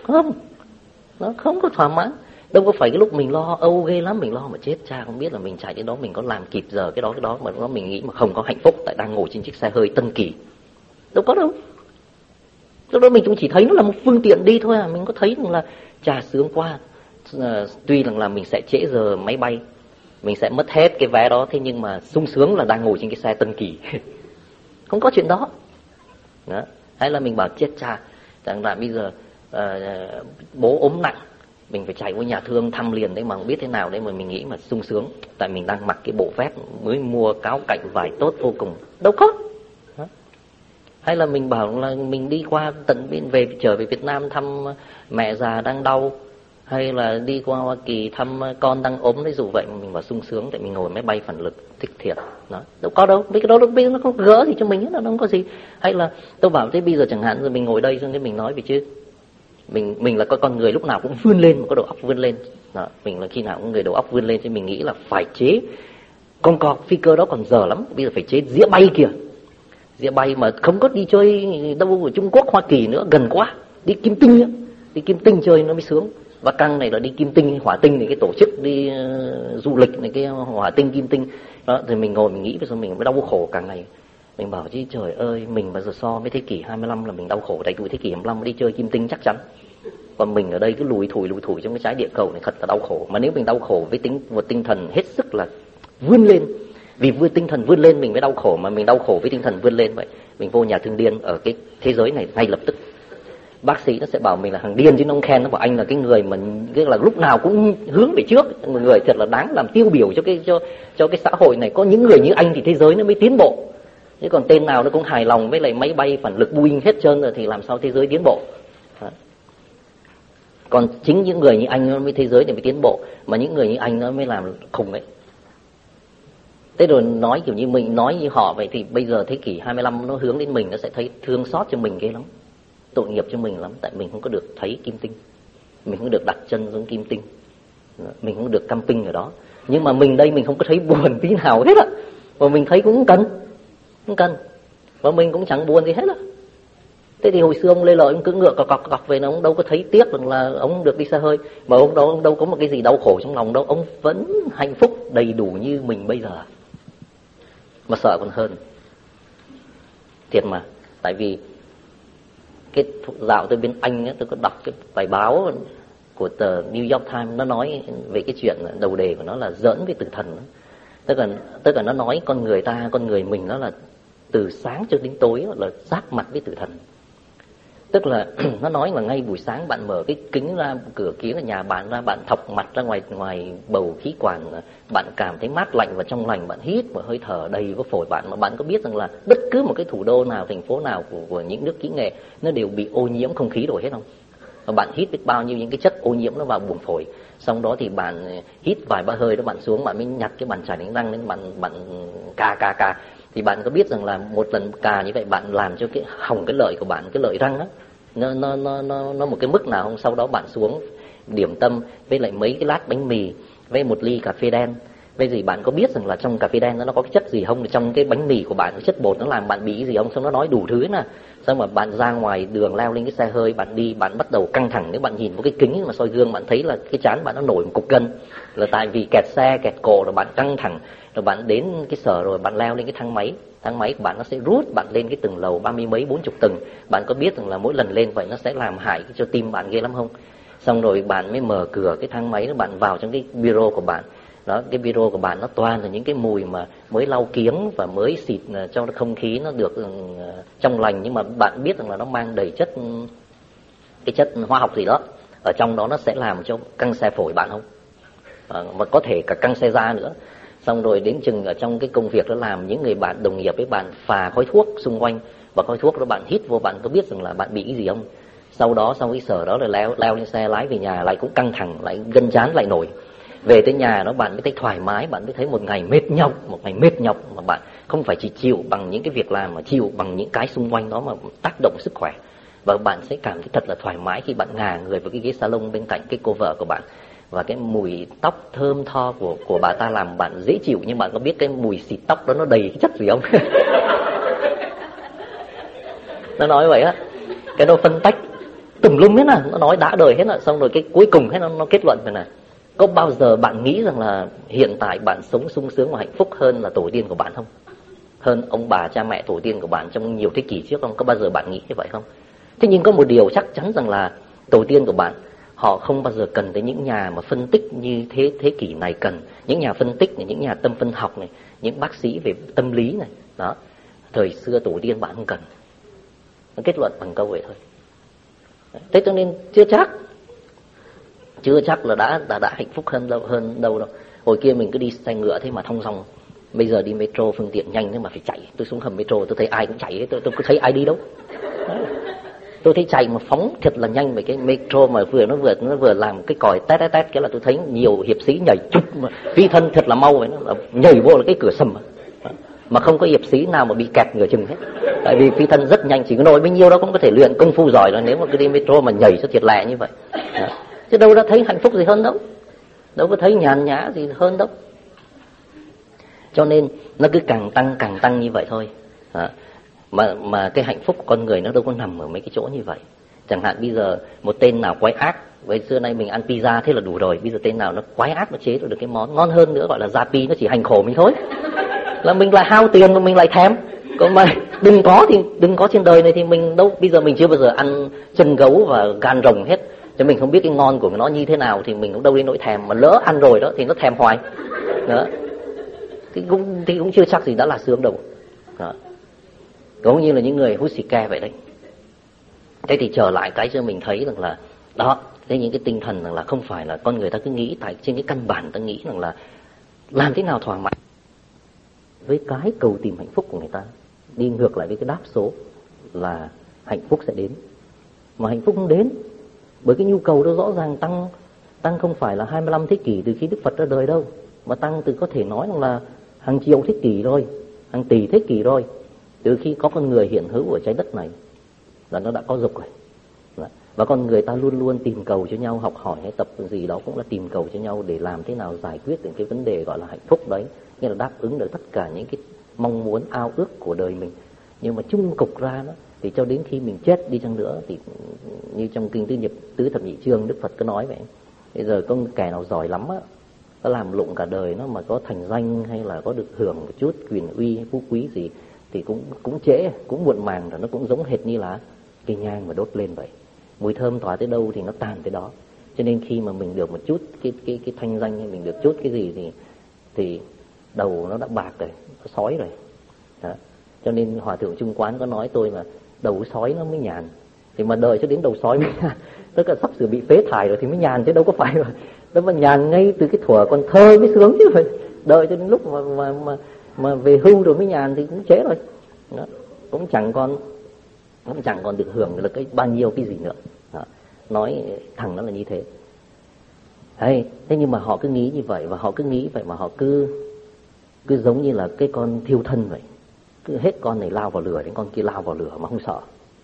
Không, nó không có thỏa mãn. Đâu có phải cái lúc mình lo âu ghê lắm, mình lo mà chết cha không biết là mình chạy đến đó mình có làm kịp giờ cái đó cái đó mà nó mình nghĩ mà không có hạnh phúc tại đang ngồi trên chiếc xe hơi tân kỳ. Đâu có đâu. Lúc đó mình cũng chỉ thấy nó là một phương tiện đi thôi à, mình có thấy rằng là chà sướng quá. À, tuy rằng là mình sẽ trễ giờ máy bay, mình sẽ mất hết cái vé đó, thế nhưng mà sung sướng là đang ngồi trên cái xe tân kỳ. Không có chuyện đó. Đó. Hay là mình bảo chết cha, chẳng là bây giờ à, bố ốm nặng, mình phải chạy qua nhà thương thăm liền đấy mà không biết thế nào đấy mà mình nghĩ mà sung sướng, tại mình đang mặc cái bộ vest mới mua cáo cạnh vải tốt vô cùng. Đâu có. Đó. Hay là mình bảo là mình đi qua tận bên về trở về Việt Nam thăm mẹ già đang đau, hay là đi qua Hoa Kỳ thăm con đang ốm đấy, dù vậy mà mình bảo sung sướng tại mình ngồi máy bay phản lực thích thiệt. Đó. Đâu có đâu, mấy cái đó bây giờ nó không gỡ gì cho mình hết, nó không có gì. Hay là tôi bảo thế bây giờ chẳng hạn rồi mình ngồi đây xong cái mình nói về chứ mình mình là con người lúc nào cũng vươn lên, có đầu óc vươn lên. Đó. Mình là khi nào cũng người đầu óc vươn lên, cho mình nghĩ là phải chế con cọp phi cơ đó còn giờ lắm, bây giờ phải chế dĩa bay kìa. Dĩa bay mà không có đi chơi đâu ở Trung Quốc, Hoa Kỳ nữa, gần quá. Đi Kim Tinh nữa. Đi Kim Tinh chơi nó mới sướng. Và căng này là đi Kim Tinh, Hỏa Tinh này, cái tổ chức đi uh, du lịch này, cái Hỏa Tinh, Kim Tinh. Đó, thì mình ngồi mình nghĩ, bây giờ mình mới đau khổ cả ngày. Mình bảo chứ trời ơi, mình bây giờ so với thế kỷ hai mươi lăm là mình đau khổ, tại tuổi thế kỷ hai mươi lăm đi chơi Kim Tinh chắc chắn. Còn mình ở đây cứ lùi thủi lùi thủi trong cái trái địa cầu này thật là đau khổ. Mà nếu mình đau khổ với tính một tinh thần hết sức là vươn lên, vì vươn tinh thần vươn lên mình mới đau khổ, mà mình đau khổ với tinh thần vươn lên vậy, mình vô nhà thương điên ở cái thế giới này ngay lập tức. Bác sĩ nó sẽ bảo mình là thằng điên chứ nó không khen, nó bảo anh là cái người mà cái là lúc nào cũng hướng về trước, một người thật là đáng làm tiêu biểu cho cái cho cho cái xã hội này. Có những người như anh thì thế giới nó mới tiến bộ, chứ còn tên nào nó cũng hài lòng với lại máy bay phản lực Boeing hết trơn rồi thì làm sao thế giới tiến bộ. Đó. Còn chính những người như anh nó mới thế giới này mới tiến bộ, mà những người như anh nó mới làm khùng ấy. Thế rồi nói kiểu như mình nói như họ vậy thì bây giờ thế kỷ hai mươi lăm nó hướng đến mình, nó sẽ thấy thương xót cho mình ghê lắm, tội nghiệp cho mình lắm, tại mình không có được thấy Kim Tinh, mình không được đặt chân xuống Kim Tinh, mình không được camping ở đó. Nhưng mà mình đây mình không có thấy buồn tí nào hết á, và mình thấy cũng cần, cũng cần, và mình cũng chẳng buồn gì hết á. Thế thì hồi xưa ông Lê Lợi ông cứ ngựa cọc cọc cọc về, nó ông đâu có thấy tiếc rằng là ông được đi xe hơi, mà ông đâu ông đâu có một cái gì đau khổ trong lòng đâu, ông vẫn hạnh phúc đầy đủ như mình bây giờ, mà sợ còn hơn. Thiệt mà, tại vì cái dạo tôi bên Anh ấy, tôi có đọc cái bài báo của tờ New York Times, nó nói về cái chuyện đầu đề của nó là giỡn với tử thần. Tức là tức là nó nói con người ta, con người mình nó là từ sáng cho đến tối là giáp mặt với tử thần. Tức là nó nói là ngay buổi sáng bạn mở cái kính ra, cửa kính ở nhà bạn ra, bạn thọc mặt ra ngoài ngoài bầu khí quản, bạn cảm thấy mát lạnh và trong lành, bạn hít một hơi thở đầy vào phổi bạn. Mà bạn có biết rằng là bất cứ một cái thủ đô nào, thành phố nào của, của những nước kỹ nghệ nó đều bị ô nhiễm không khí rồi hết không? Và bạn hít biết bao nhiêu những cái chất ô nhiễm nó vào buồng phổi, xong đó thì bạn hít vài ba hơi đó bạn xuống, bạn mới nhặt cái bàn chải đánh răng lên, bạn bạn cà cà cà. Thì bạn có biết rằng là một lần cà như vậy bạn làm cho cái hỏng cái lợi của bạn, cái lợi răng á, nó nó nó nó nó một cái mức nào không? Sau đó bạn xuống điểm tâm với lại mấy cái lát bánh mì với một ly cà phê đen. Bây giờ bạn có biết rằng là trong cà phê đen nó có cái chất gì không? Trong cái bánh mì của bạn cái chất bột nó làm bạn bị cái gì không? Xong nó nói đủ thứ nè. Xong mà bạn ra ngoài đường leo lên cái xe hơi, bạn đi, bạn bắt đầu căng thẳng. Nếu bạn nhìn vào cái kính mà soi gương, bạn thấy là cái trán bạn nó nổi một cục gân, là tại vì kẹt xe, kẹt cổ, rồi bạn căng thẳng. Rồi bạn đến cái sở rồi bạn leo lên cái thang máy, thang máy của bạn nó sẽ rút bạn lên cái tầng lầu ba mươi mấy bốn chục tầng. Bạn có biết rằng là mỗi lần lên vậy nó sẽ làm hại cho tim bạn ghê lắm không? Xong rồi bạn mới mở cửa cái thang máy, bạn vào trong cái bureau của bạn. Đó, cái bureau của bạn nó toàn là những cái mùi mà mới lau kiếng và mới xịt cho không khí nó được trong lành, nhưng mà bạn biết rằng là nó mang đầy chất, cái chất hóa học gì đó ở trong đó, nó sẽ làm cho căng xe phổi bạn không? À, mà có thể cả căng xe da nữa. Xong rồi đến chừng ở trong cái công việc đó làm, những người bạn đồng nghiệp với bạn phà khói thuốc xung quanh, và khói thuốc đó bạn hít vô, bạn có biết rằng là bạn bị cái gì không? Sau đó sau cái sở đó là leo leo lên xe lái về nhà lại cũng căng thẳng, lại gân chán lại nổi. Về tới nhà đó bạn mới thấy thoải mái, bạn mới thấy một ngày mệt nhọc, một ngày mệt nhọc mà bạn không phải chỉ chịu bằng những cái việc làm, mà chịu bằng những cái xung quanh đó mà tác động sức khỏe. Và bạn sẽ cảm thấy thật là thoải mái khi bạn ngả người vào cái ghế salon bên cạnh cái cô vợ của bạn, và cái mùi tóc thơm tho của của bà ta làm bạn dễ chịu. Nhưng bạn có biết cái mùi xịt tóc đó nó đầy cái chất gì không? Nó nói vậy á, cái đó phân tách tùm lum hết à, nó nói đã đời hết à, xong rồi cái cuối cùng hết nó, nó kết luận về này: có bao giờ bạn nghĩ rằng là hiện tại bạn sống sung sướng và hạnh phúc hơn là tổ tiên của bạn không? Hơn ông bà cha mẹ tổ tiên của bạn trong nhiều thế kỷ trước không? Có bao giờ bạn nghĩ như vậy không? Thế nhưng có một điều chắc chắn rằng là tổ tiên của bạn họ không bao giờ cần tới những nhà mà phân tích như thế thế kỷ này cần. Những nhà phân tích này, những nhà tâm phân học này, những bác sĩ về tâm lý này. Đó, thời xưa tổ tiên bạn không cần. Nó kết luận bằng câu vậy thôi. Thế cho nên chưa chắc Chưa chắc là đã, đã, đã hạnh phúc hơn đâu, hơn đâu đâu. Hồi kia mình cứ đi xe ngựa thế mà thong dong. Bây giờ đi metro phương tiện nhanh thế mà phải chạy. Tôi xuống hầm metro tôi thấy ai cũng chạy, tôi, tôi có thấy ai đi đâu. Đó. Tôi thấy chạy mà phóng thật là nhanh về cái metro mà vừa nó vừa nó vừa làm cái còi tét tét tét, cái là tôi thấy nhiều hiệp sĩ nhảy chụp mà phi thân thật là mau vậy, nó nhảy vô là cái cửa sầm mà. Mà không có hiệp sĩ nào mà bị kẹt nửa chừng hết. Tại vì phi thân rất nhanh, chỉ có nổi bấy nhiêu đó cũng có thể luyện công phu giỏi rồi nếu mà cứ đi metro mà nhảy cho thiệt lẹ như vậy. Đó. Chứ đâu đã thấy hạnh phúc gì hơn đâu, đâu có thấy nhàn nhã gì hơn đâu. Cho nên nó cứ càng tăng càng tăng như vậy thôi. À, mà mà cái hạnh phúc của con người nó đâu có nằm ở mấy cái chỗ như vậy. Chẳng hạn bây giờ một tên nào quái ác, với xưa nay mình ăn pizza thế là đủ rồi, bây giờ tên nào nó quái ác nó chế được cái món ngon hơn nữa gọi là Zapi, nó chỉ hành khổ mình thôi. Là mình lại hao tiền mà mình lại thèm. Còn mà đừng có thì đừng có trên đời này thì mình đâu, bây giờ mình chưa bao giờ ăn chân gấu và gan rồng hết. Cho mình không biết cái ngon của nó như thế nào thì mình cũng đâu đến nỗi thèm, mà lỡ ăn rồi đó thì nó thèm hoài. Đó. Thì cũng thì cũng chưa chắc gì đã là sướng đâu. Đó. Cũng như là những người hút xì ke vậy đấy. Thế thì trở lại cái cho mình thấy rằng là đó, thế những cái tinh thần rằng là không phải là con người ta cứ nghĩ tại trên cái căn bản ta nghĩ rằng là làm thế nào thỏa mãn với cái cầu tìm hạnh phúc của người ta, đi ngược lại với cái đáp số là hạnh phúc sẽ đến, mà hạnh phúc không đến. Bởi cái nhu cầu đó rõ ràng tăng tăng không phải là hai mươi lăm thế kỷ từ khi Đức Phật ra đời đâu, mà tăng từ có thể nói rằng là hàng triệu thế kỷ rồi, hàng tỷ thế kỷ rồi, từ khi có con người hiện hữu ở trái đất này là nó đã có dục rồi. Và con người ta luôn luôn tìm cầu cho nhau, học hỏi hay tập gì đó cũng là tìm cầu cho nhau để làm thế nào giải quyết những cái vấn đề gọi là hạnh phúc đấy, nghĩa là đáp ứng được tất cả những cái mong muốn ao ước của đời mình. Nhưng mà chung cục ra đó thì cho đến khi mình chết đi chăng nữa thì như trong kinh tứ nhập tứ thập nhị chương Đức Phật có nói vậy. Bây giờ có kẻ nào giỏi lắm á, nó làm lụng cả đời nó mà có thành danh hay là có được hưởng một chút quyền uy phú quý gì thì cũng cũng trễ, cũng muộn màng, rồi nó cũng giống hệt như là cây nhang mà đốt lên vậy. Mùi thơm tỏa tới đâu thì nó tàn tới đó. Cho nên khi mà mình được một chút cái cái cái thanh danh hay mình được chút cái gì thì thì đầu nó đã bạc rồi, nó sói rồi. Đó. Cho nên Hòa thượng Trung Quán có nói tôi là đầu sói nó mới nhàn. Thì mà đợi cho đến đầu sói mới nhàn, tức là sắp sửa bị phế thải rồi thì mới nhàn, chứ đâu có phải mà nó mà nhàn ngay từ cái thuở còn thơ mới sướng chứ phải. Đợi cho đến lúc mà mà mà, mà về hưu rồi mới nhàn thì cũng trễ rồi. Đó. Cũng chẳng còn cũng chẳng còn được hưởng được cái bao nhiêu cái gì nữa. Đó. Nói thẳng nó là như thế. Hay, thế nhưng mà họ cứ nghĩ như vậy, và họ cứ nghĩ vậy mà họ cứ cứ giống như là cái con thiêu thân vậy. Cứ hết con này lao vào lửa đến con kia lao vào lửa mà không sợ.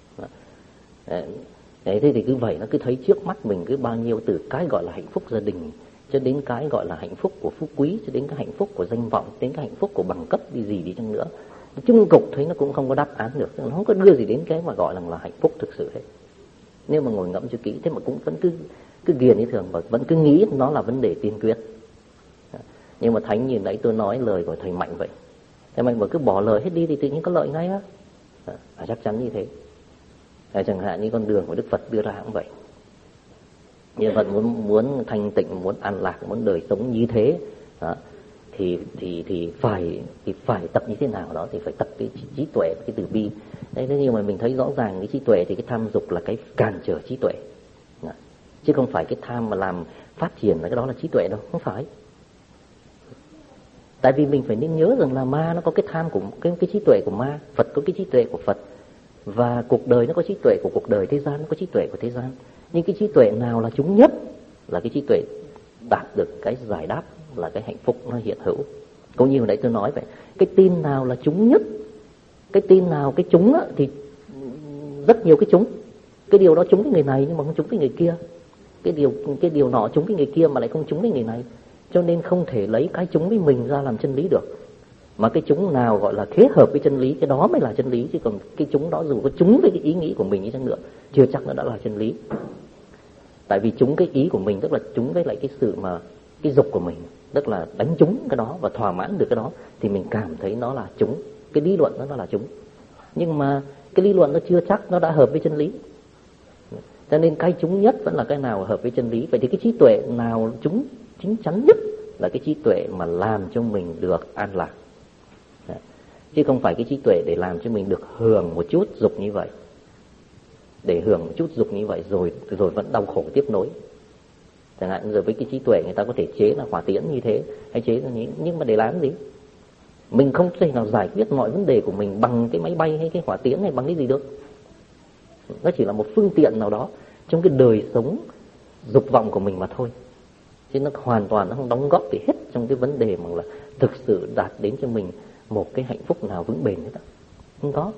Đấy, thế thì cứ vậy nó cứ thấy trước mắt mình cứ bao nhiêu, từ cái gọi là hạnh phúc gia đình cho đến cái gọi là hạnh phúc của phú quý, cho đến cái hạnh phúc của danh vọng, đến cái hạnh phúc của bằng cấp đi gì đi chăng nữa. Chung cục thấy nó cũng không có đáp án được, nó không có đưa gì đến cái mà gọi là, là hạnh phúc thực sự hết. Nếu mà ngồi ngẫm cho kỹ thế mà cũng vẫn cứ cứ ghiền như thường và vẫn cứ nghĩ nó là vấn đề tiên quyết. Nhưng mà thánh như nãy tôi nói lời của thầy Mạnh vậy, thầy Mạnh mà cứ bỏ lời hết đi thì tự nhiên có lợi ngay á. À, chắc chắn như thế. À, chẳng hạn như con đường của Đức Phật đưa ra cũng vậy. Như Phật muốn muốn thanh tịnh, muốn an lạc, muốn đời sống như thế, đó, thì thì thì phải thì phải tập như thế nào đó, thì phải tập cái trí tuệ, cái từ bi. Đấy, nhưng mà mình thấy rõ ràng cái trí tuệ thì cái tham dục là cái cản trở trí tuệ, đó. Chứ không phải cái tham mà làm phát triển là cái đó là trí tuệ đâu, không phải. Tại vì mình phải nên nhớ rằng là ma nó có cái tham của cái cái trí tuệ của ma, Phật có cái trí tuệ của Phật, và cuộc đời nó có trí tuệ của cuộc đời, thế gian nó có trí tuệ của thế gian. Nhưng cái trí tuệ nào là chúng nhất là cái trí tuệ đạt được cái giải đáp, là cái hạnh phúc nó hiện hữu. Cũng như hồi nãy tôi nói vậy, cái tin nào là chúng nhất, cái tin nào cái chúng á, thì rất nhiều cái chúng. Cái điều đó chúng cái người này nhưng mà không chúng cái người kia. Cái điều cái điều nọ chúng cái người kia mà lại không chúng cái người này. Cho nên không thể lấy cái chúng với mình ra làm chân lý được. Mà cái chúng nào gọi là kết hợp với chân lý, cái đó mới là chân lý. Chứ còn cái chúng đó dù có chúng với cái ý nghĩ của mình đi chăng nữa, chưa chắc nó đã là chân lý. Tại vì chúng cái ý của mình, tức là chúng với lại cái sự mà cái dục của mình, tức là đánh trúng cái đó và thỏa mãn được cái đó, thì mình cảm thấy nó là chúng. Cái lý luận đó nó là chúng. Nhưng mà cái lý luận nó chưa chắc nó đã hợp với chân lý. Cho nên cái chúng nhất vẫn là cái nào hợp với chân lý. Vậy thì cái trí tuệ nào chúng chính chắn nhất là cái trí tuệ mà làm cho mình được an lạc. Chứ không phải cái trí tuệ để làm cho mình được hưởng một chút dục như vậy, để hưởng một chút dục như vậy rồi rồi vẫn đau khổ tiếp nối. Chẳng hạn giờ với cái trí tuệ người ta có thể chế là hỏa tiễn như thế, hay chế là những, nhưng mà để làm gì? Mình không thể nào giải quyết mọi vấn đề của mình bằng cái máy bay hay cái hỏa tiễn hay bằng cái gì được. Nó chỉ là một phương tiện nào đó trong cái đời sống dục vọng của mình mà thôi. Chứ nó hoàn toàn nó không đóng góp gì hết trong cái vấn đề mà là thực sự đạt đến cho mình một cái hạnh phúc nào vững bền hết đó. Không có.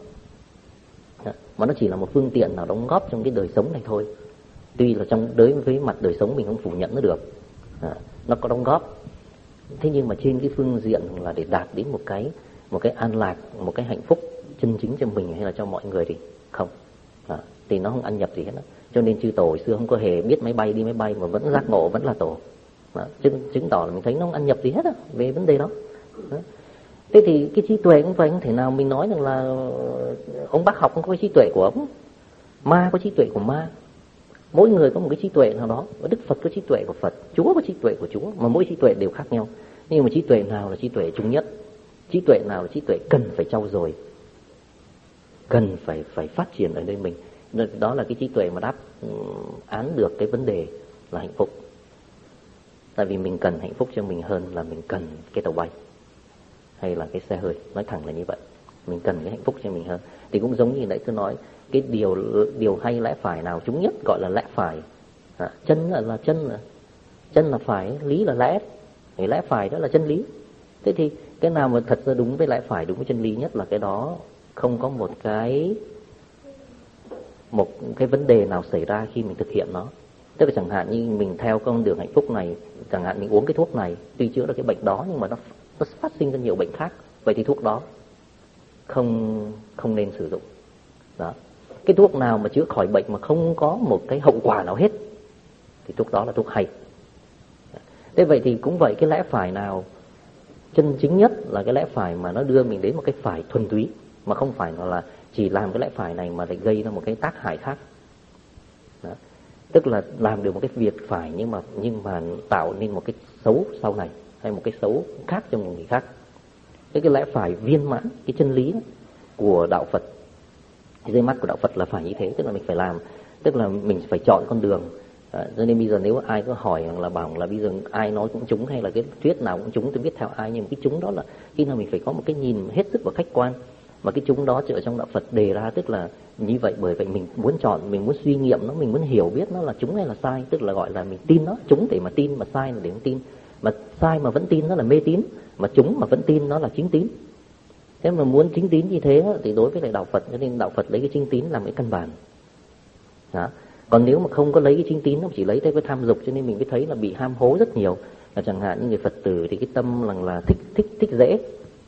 Mà nó chỉ là một phương tiện nào đóng góp trong cái đời sống này thôi. Tuy là trong đối với mặt đời sống mình không phủ nhận nó được, à, nó có đóng góp. Thế nhưng mà trên cái phương diện là để đạt đến một cái một cái an lạc, một cái hạnh phúc chân chính cho mình hay là cho mọi người thì không, à, thì nó không ăn nhập gì hết đó. Cho nên chư tổ hồi xưa không có hề biết máy bay đi máy bay mà vẫn giác ngộ vẫn là tổ, à, chứng, chứng tỏ là mình thấy nó không ăn nhập gì hết đó, về vấn đề đó. À. Thế thì cái trí tuệ cũng vậy, không thể nào mình nói rằng là ông Bác học không có cái trí tuệ của ông, ma có trí tuệ của ma. Mỗi người có một cái trí tuệ nào đó, và Đức Phật có trí tuệ của Phật, Chúa có trí tuệ của Chúa, mà mỗi trí tuệ đều khác nhau. Nhưng mà trí tuệ nào là trí tuệ chung nhất? Trí tuệ nào là trí tuệ cần phải trau dồi, cần phải phải phát triển ở nơi mình? Đó là cái trí tuệ mà đáp án được cái vấn đề là hạnh phúc. Tại vì mình cần hạnh phúc cho mình hơn là mình cần cái tàu bay hay là cái xe hơi, nói thẳng là như vậy. Mình cần cái hạnh phúc cho mình hơn. Thì cũng giống như nãy tôi nói, cái điều điều hay lẽ phải nào chúng nhất gọi là lẽ phải. À, chân là, là chân là chân là phải, lý là lẽ, thì lẽ phải đó là chân lý. Thế thì cái nào mà thật ra đúng với lẽ phải, đúng với chân lý nhất là cái đó không có một cái một cái vấn đề nào xảy ra khi mình thực hiện nó. Tức là chẳng hạn như mình theo con đường hạnh phúc này, chẳng hạn mình uống cái thuốc này tuy chữa được cái bệnh đó nhưng mà nó nó phát sinh ra nhiều bệnh khác, vậy thì thuốc đó không không nên sử dụng. Đó. Cái thuốc nào mà chữa khỏi bệnh mà không có một cái hậu quả nào hết thì thuốc đó là thuốc hay. Thế vậy thì cũng vậy, cái lẽ phải nào chân chính nhất là cái lẽ phải mà nó đưa mình đến một cái phải thuần túy, mà không phải là chỉ làm cái lẽ phải này mà lại gây ra một cái tác hại khác. Đó. Tức là làm được một cái việc phải nhưng mà nhưng mà tạo nên một cái xấu sau này, hay một cái xấu khác cho một người khác. Thế cái lẽ phải viên mãn, cái chân lý của đạo Phật, cái dây mắt của đạo Phật là phải như thế. Tức là mình phải làm, tức là mình phải chọn con đường. À, cho nên bây giờ nếu ai có hỏi là bảo là bây giờ ai nói cũng trúng hay là cái thuyết nào cũng trúng, tôi biết theo ai, nhưng mà cái trúng đó là khi nào mình phải có một cái nhìn hết sức và khách quan. Mà cái chúng đó ở trong đạo Phật đề ra tức là như vậy, bởi vậy mình muốn chọn, mình muốn suy nghiệm nó, mình muốn hiểu biết nó là chúng hay là sai, tức là gọi là mình tin nó, chúng để mà tin, mà sai là để không tin, mà sai mà vẫn tin nó là mê tín, mà chúng mà vẫn tin nó là chính tín. Thế mà muốn chính tín như thế thì đối với lại đạo Phật, cho nên đạo Phật lấy cái chính tín làm cái căn bản. Đó. Còn nếu mà không có lấy cái chính tín, nó chỉ lấy theo cái tham dục, cho nên mình mới thấy là bị ham hố rất nhiều. Là chẳng hạn như người Phật tử thì cái tâm là, là thích thích thích dễ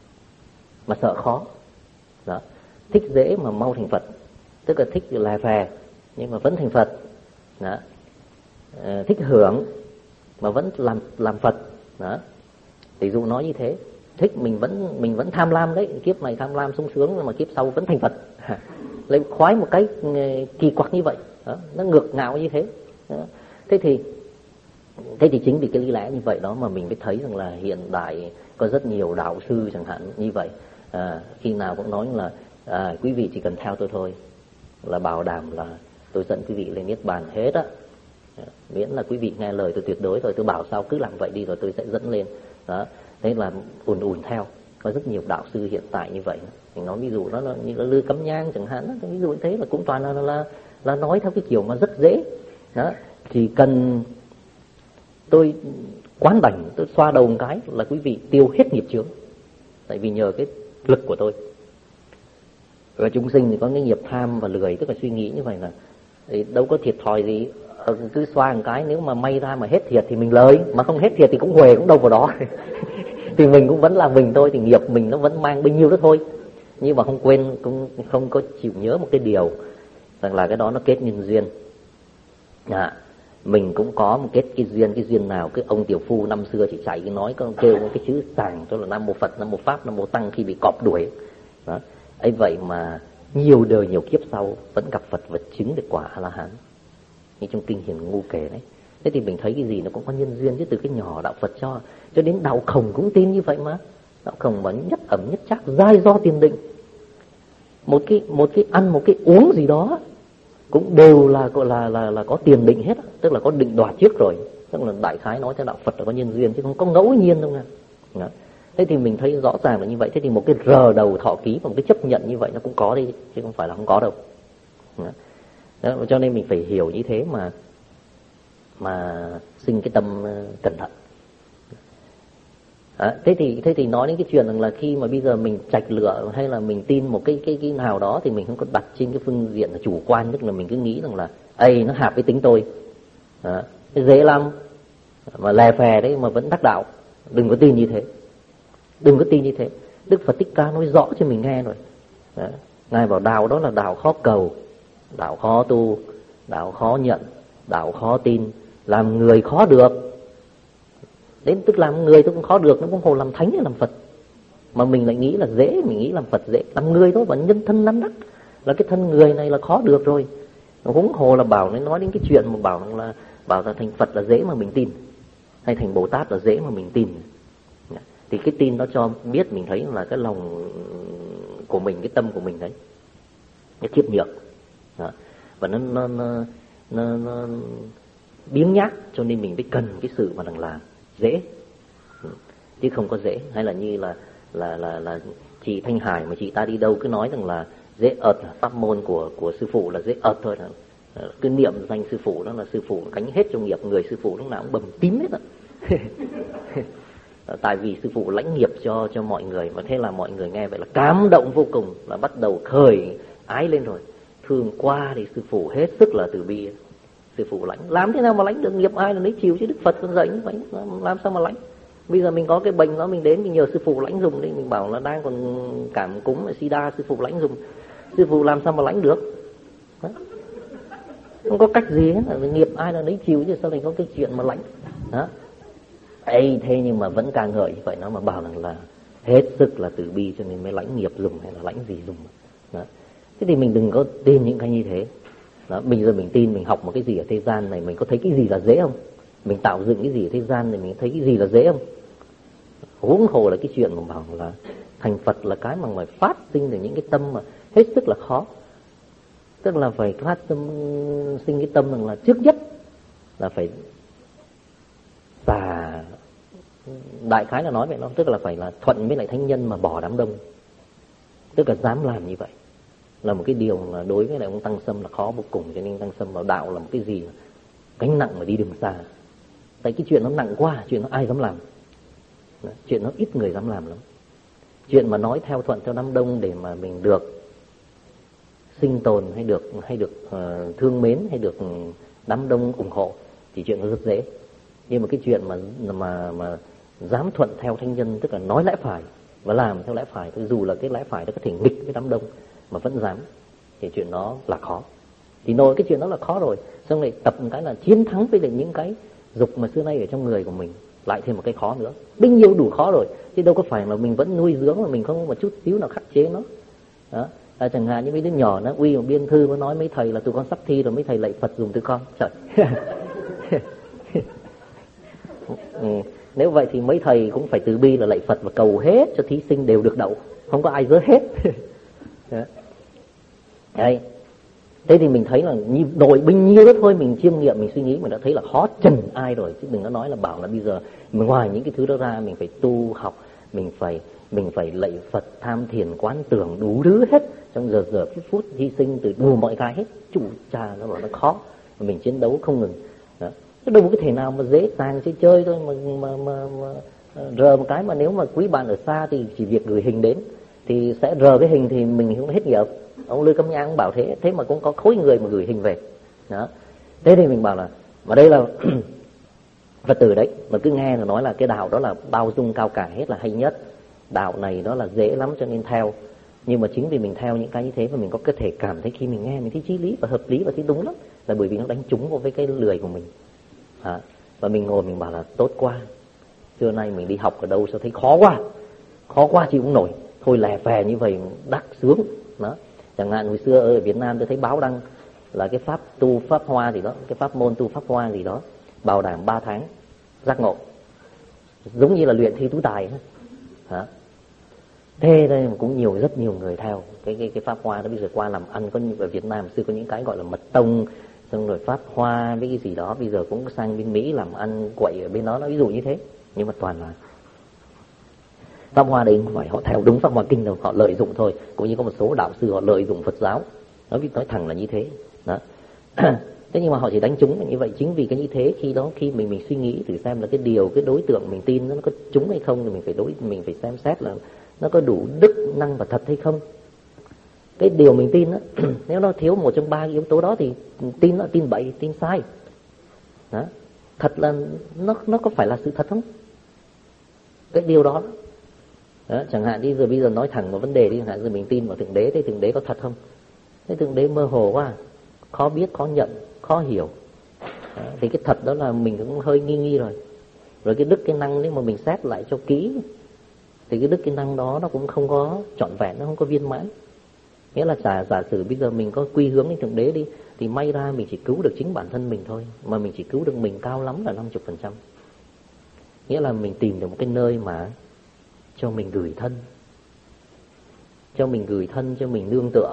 mà sợ khó. Đó. Thích dễ mà mau thành Phật, tức là thích là phè nhưng mà vẫn thành Phật. Đó. À, thích hưởng mà vẫn làm làm Phật. Đó. Ví dụ nói như thế, thích mình vẫn mình vẫn tham lam đấy, kiếp này tham lam sung sướng nhưng mà kiếp sau vẫn thành Phật. Lấy khoái một cái kỳ quặc như vậy. Đó. Nó ngược ngạo như thế. Đó. Thế thì thế thì chính vì cái lý lẽ như vậy đó mà mình mới thấy rằng là hiện đại có rất nhiều đạo sư chẳng hạn như vậy. À, khi nào cũng nói là à, quý vị chỉ cần theo tôi thôi là bảo đảm là tôi dẫn quý vị lên niết bàn hết á, à, miễn là quý vị nghe lời tôi tuyệt đối rồi, tôi bảo sao cứ làm vậy đi rồi tôi sẽ dẫn lên. Đó, thế là ùn ùn theo. Có rất nhiều đạo sư hiện tại như vậy. Mình nói ví dụ nó là như là Lư Cấm Nhang chẳng hạn, ví dụ như thế là cũng toàn là là là nói theo cái kiểu mà rất dễ. Đó, chỉ cần tôi quán đảnh, tôi xoa đầu một cái là quý vị tiêu hết nghiệp chướng, tại vì nhờ cái lực của tôi. Và chúng sinh thì có cái nghiệp tham và lười, tức là suy nghĩ như vậy là thì đâu có thiệt thòi gì, cứ xoa một cái, nếu mà may ra mà hết thiệt thì mình lời, mà không hết thiệt thì cũng huề cũng đâu vào đó. thì mình cũng vẫn là mình thôi, thì nghiệp mình nó vẫn mang bấy nhiêu đó thôi. Nhưng mà không quên, cũng không có chịu nhớ một cái điều rằng là cái đó nó kết nhân duyên. À, mình cũng có một kết cái duyên, cái duyên nào cái ông tiểu phu năm xưa chỉ chạy cái nói có kêu cái chữ sàng, đó là Nam Mô Phật, Nam Mô Pháp, Nam Mô Tăng khi bị cọp đuổi. Đó. Ấy vậy mà nhiều đời nhiều kiếp sau vẫn gặp Phật vật chứng được quả A La Hán. Như trong kinh Hiền Ngu kể đấy. Thế thì mình thấy cái gì nó cũng có nhân duyên chứ, từ cái nhỏ đạo Phật cho cho đến đạo Khổng cũng tin như vậy mà. Đạo Khổng mà nhất ẩm nhất chắc, giai do tiền định. Một cái một cái ăn một cái uống gì đó cũng đều là gọi là là là có tiền định hết, tức là có định đoạt trước rồi. Tức là đại khái nói theo đạo Phật là có nhân duyên chứ không có ngẫu nhiên đâu nha. Thế thì mình thấy rõ ràng là như vậy. Thế thì một cái rờ đầu thọ ký và một cái chấp nhận như vậy nó cũng có đi, chứ không phải là không có đâu. Đó, cho nên mình phải hiểu như thế mà mà sinh cái tâm cẩn thận. À, thế thì thế thì nói đến cái chuyện rằng là khi mà bây giờ mình trạch lựa hay là mình tin một cái cái cái nào đó thì mình không có đặt trên cái phương diện là chủ quan, tức là mình cứ nghĩ rằng là ây nó hợp với tính tôi, à, dễ lắm mà lè phè đấy mà vẫn đắc đạo. Đừng có tin như thế, đừng có tin như thế. Đức Phật Thích Ca nói rõ cho mình nghe rồi. À, Ngài bảo đạo đó là đạo khó cầu, đạo khó tu, đạo khó nhận, đạo khó tin, làm người khó được. Đến tức làm người tôi cũng khó được, nó cũng hồ làm thánh hay làm Phật. Mà mình lại nghĩ là dễ, mình nghĩ làm Phật dễ. Làm người thôi, và nhân thân nắm đắc là cái thân người này là khó được rồi. Huống hồ là bảo nói đến cái chuyện mà bảo là bảo là thành Phật là dễ mà mình tin, hay thành Bồ Tát là dễ mà mình tin. Thì cái tin nó cho biết mình thấy là cái lòng của mình, cái tâm của mình đấy nó khiếp nhược. Đó. Và nó nó nó, nó, nó biếng nhác, cho nên mình mới cần cái sự mà đằng làm dễ, chứ không có dễ. Hay là như là là là là chị Thanh Hải mà chị ta đi đâu cứ nói rằng là dễ ợt, pháp môn của của sư phụ là dễ ợt thôi, là cứ niệm danh sư phụ đó là sư phụ gánh hết cho nghiệp người, sư phụ lúc nào cũng bầm tím hết ạ. Tại vì sư phụ lãnh nghiệp cho cho mọi người, và thế là mọi người nghe vậy là cảm động vô cùng, là bắt đầu khởi ái lên rồi. Thường qua thì sư phụ hết sức là từ bi, sư phụ lãnh. Làm thế nào mà lãnh được nghiệp ai là lấy chịu chứ, Đức Phật còn dạy như vậy, làm sao mà lãnh. Bây giờ mình có cái bệnh đó, mình đến mình nhờ sư phụ lãnh dùng đi, mình bảo là đang còn cảm cúm sida, sư phụ lãnh dùng, sư phụ làm sao mà lãnh được. Đó. Không có cách gì hết, là nghiệp ai là lấy chịu chứ sao lại có cái chuyện mà lãnh. Đó. Ê, thế nhưng mà vẫn càng ngợi vậy, nó mà bảo rằng là hết sức là từ bi cho nên mới lãnh nghiệp dùng hay là lãnh gì dùng. Đó. Thế thì mình đừng có tin những cái như thế. Đó. Bây giờ mình tin mình học một cái gì ở thế gian này, mình có thấy cái gì là dễ không? Mình tạo dựng cái gì ở thế gian này, mình thấy cái gì là dễ không? Huống hồ là cái chuyện mà bảo là thành Phật là cái mà phải phát sinh từ những cái tâm mà hết sức là khó. Tức là phải phát tâm, sinh cái tâm rằng là trước nhất là phải xả, đại khái là nói vậy đó, tức là phải là thuận với lại thánh nhân mà bỏ đám đông. Tức là dám làm như vậy là một cái điều là đối với lại ông Tăng Sâm là khó vô cùng. Cho nên Tăng Sâm bảo đạo là một cái gì gánh nặng mà đi đường xa. Tại cái chuyện nó nặng quá, chuyện nó ai dám làm. Đó, chuyện nó ít người dám làm lắm. Chuyện mà nói theo thuận theo đám đông để mà mình được sinh tồn hay được hay được uh, thương mến hay được đám đông ủng hộ thì chuyện nó rất dễ. Nhưng mà cái chuyện mà mà mà dám thuận theo thánh nhân, tức là nói lẽ phải và làm theo lẽ phải, thì dù là cái lẽ phải nó có thể nghịch với đám đông mà vẫn dám, thì chuyện đó là khó. Thì nói cái chuyện đó là khó rồi, xong lại tập một cái là chiến thắng với lại những cái dục mà xưa nay ở trong người của mình, lại thêm một cái khó nữa. Bấy nhiêu đủ khó rồi, chứ đâu có phải là mình vẫn nuôi dưỡng mà mình không có một chút xíu nào khắc chế nó. Đó. À, chẳng hạn như mấy đứa nhỏ nó uy một biên thư nó nói mấy thầy là tụi con sắp thi rồi, mấy thầy lạy Phật dùng tụi con. Trời. Ừ. Nếu vậy thì mấy thầy cũng phải từ bi là lạy Phật và cầu hết cho thí sinh đều được đậu, không có ai rớt hết. Đấy. Thế thì mình thấy là đổi binh nhiêu đó thôi, mình chiêm nghiệm, mình suy nghĩ, mình đã thấy là khó trần ai rồi, chứ đừng có nói là bảo là bây giờ mình ngoài những cái thứ đó ra mình phải tu học, mình phải mình phải lạy Phật, tham thiền, quán tưởng đủ thứ hết trong giờ giờ phút phút, hy sinh từ đủ mọi cái hết. Chủ cha nó bảo nó khó, mà mình chiến đấu không ngừng. Đó. Chứ đâu có cái thể nào mà dễ dàng chơi chơi thôi mà mà mà, mà rờ một cái. Mà nếu mà quý bạn ở xa thì chỉ việc gửi hình đến thì sẽ rờ cái hình thì mình không hết nghiệp. Ông Lư Cấm Nhang cũng bảo thế, thế mà cũng có khối người mà gửi hình về. Đó. Thế thì mình bảo là mà đây là Phật tử đấy mà cứ nghe là nói là cái đạo đó là bao dung cao cả hết, là hay nhất, đạo này đó là dễ lắm cho nên theo. Nhưng mà chính vì mình theo những cái như thế và mình có cơ thể cảm thấy khi mình nghe mình thấy chí lý và hợp lý và thấy đúng lắm, là bởi vì nó đánh trúng vào với cái lười của mình. À, và mình ngồi mình bảo là tốt quá, xưa nay mình đi học ở đâu sao thấy khó quá, khó quá chịu không nổi, thôi lè phè như vậy đắc sướng đó. Chẳng hạn hồi xưa ở Việt Nam tôi thấy báo đăng là cái pháp tu pháp hoa gì đó, cái pháp môn tu pháp hoa gì đó bảo đảm ba tháng giác ngộ, giống như là luyện thi tú tài hả. Thế đây cũng nhiều, rất nhiều người theo cái cái cái pháp hoa đó. Bây giờ qua làm ăn có ở Việt Nam xưa có những cái gọi là mật tông, xong rồi pháp hoa với cái gì đó, bây giờ cũng sang bên Mỹ làm ăn quậy ở bên đó, nó ví dụ như thế. Nhưng mà toàn là pháp hoa đây không phải họ theo đúng pháp hoa kinh đâu, họ lợi dụng thôi. Cũng như có một số đạo sư họ lợi dụng Phật giáo, nói nói thẳng là như thế đó. Thế nhưng mà họ chỉ đánh trúng là như vậy. Chính vì cái như thế, khi đó khi mình mình suy nghĩ thử xem là cái điều, cái đối tượng mình tin nó có trúng hay không, thì mình phải đối mình phải xem xét là nó có đủ đức năng và thật hay không. Cái điều mình tin đó, nếu nó thiếu một trong ba yếu tố đó thì tin nó tin bậy, tin sai đó. Thật là nó nó có phải là sự thật không, cái điều đó, đó. Chẳng hạn đi giờ bây giờ nói thẳng một vấn đề đi, chẳng hạn giờ mình tin vào thượng đế, thế thượng đế có thật không? Thế thượng đế mơ hồ quá, khó biết, khó nhận, khó hiểu đó. Thì cái thật đó là mình cũng hơi nghi nghi rồi. Rồi cái đức cái năng nếu mà mình xét lại cho kỹ thì cái đức cái năng đó nó cũng không có trọn vẹn, nó không có viên mãn. Nghĩa là giả, giả sử bây giờ mình có quy hướng đến thượng đế đi, thì may ra mình chỉ cứu được chính bản thân mình thôi, mà mình chỉ cứu được mình cao lắm là năm mươi phần trăm. Nghĩa là mình tìm được một cái nơi mà cho mình gửi thân, cho mình gửi thân, cho mình nương tựa.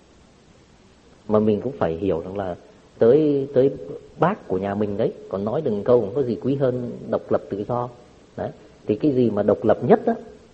Mà mình cũng phải hiểu rằng là tới tới bác của nhà mình đấy, còn nói đừng câu không có gì quý hơn độc lập tự do đấy. Thì cái gì mà độc lập nhất á,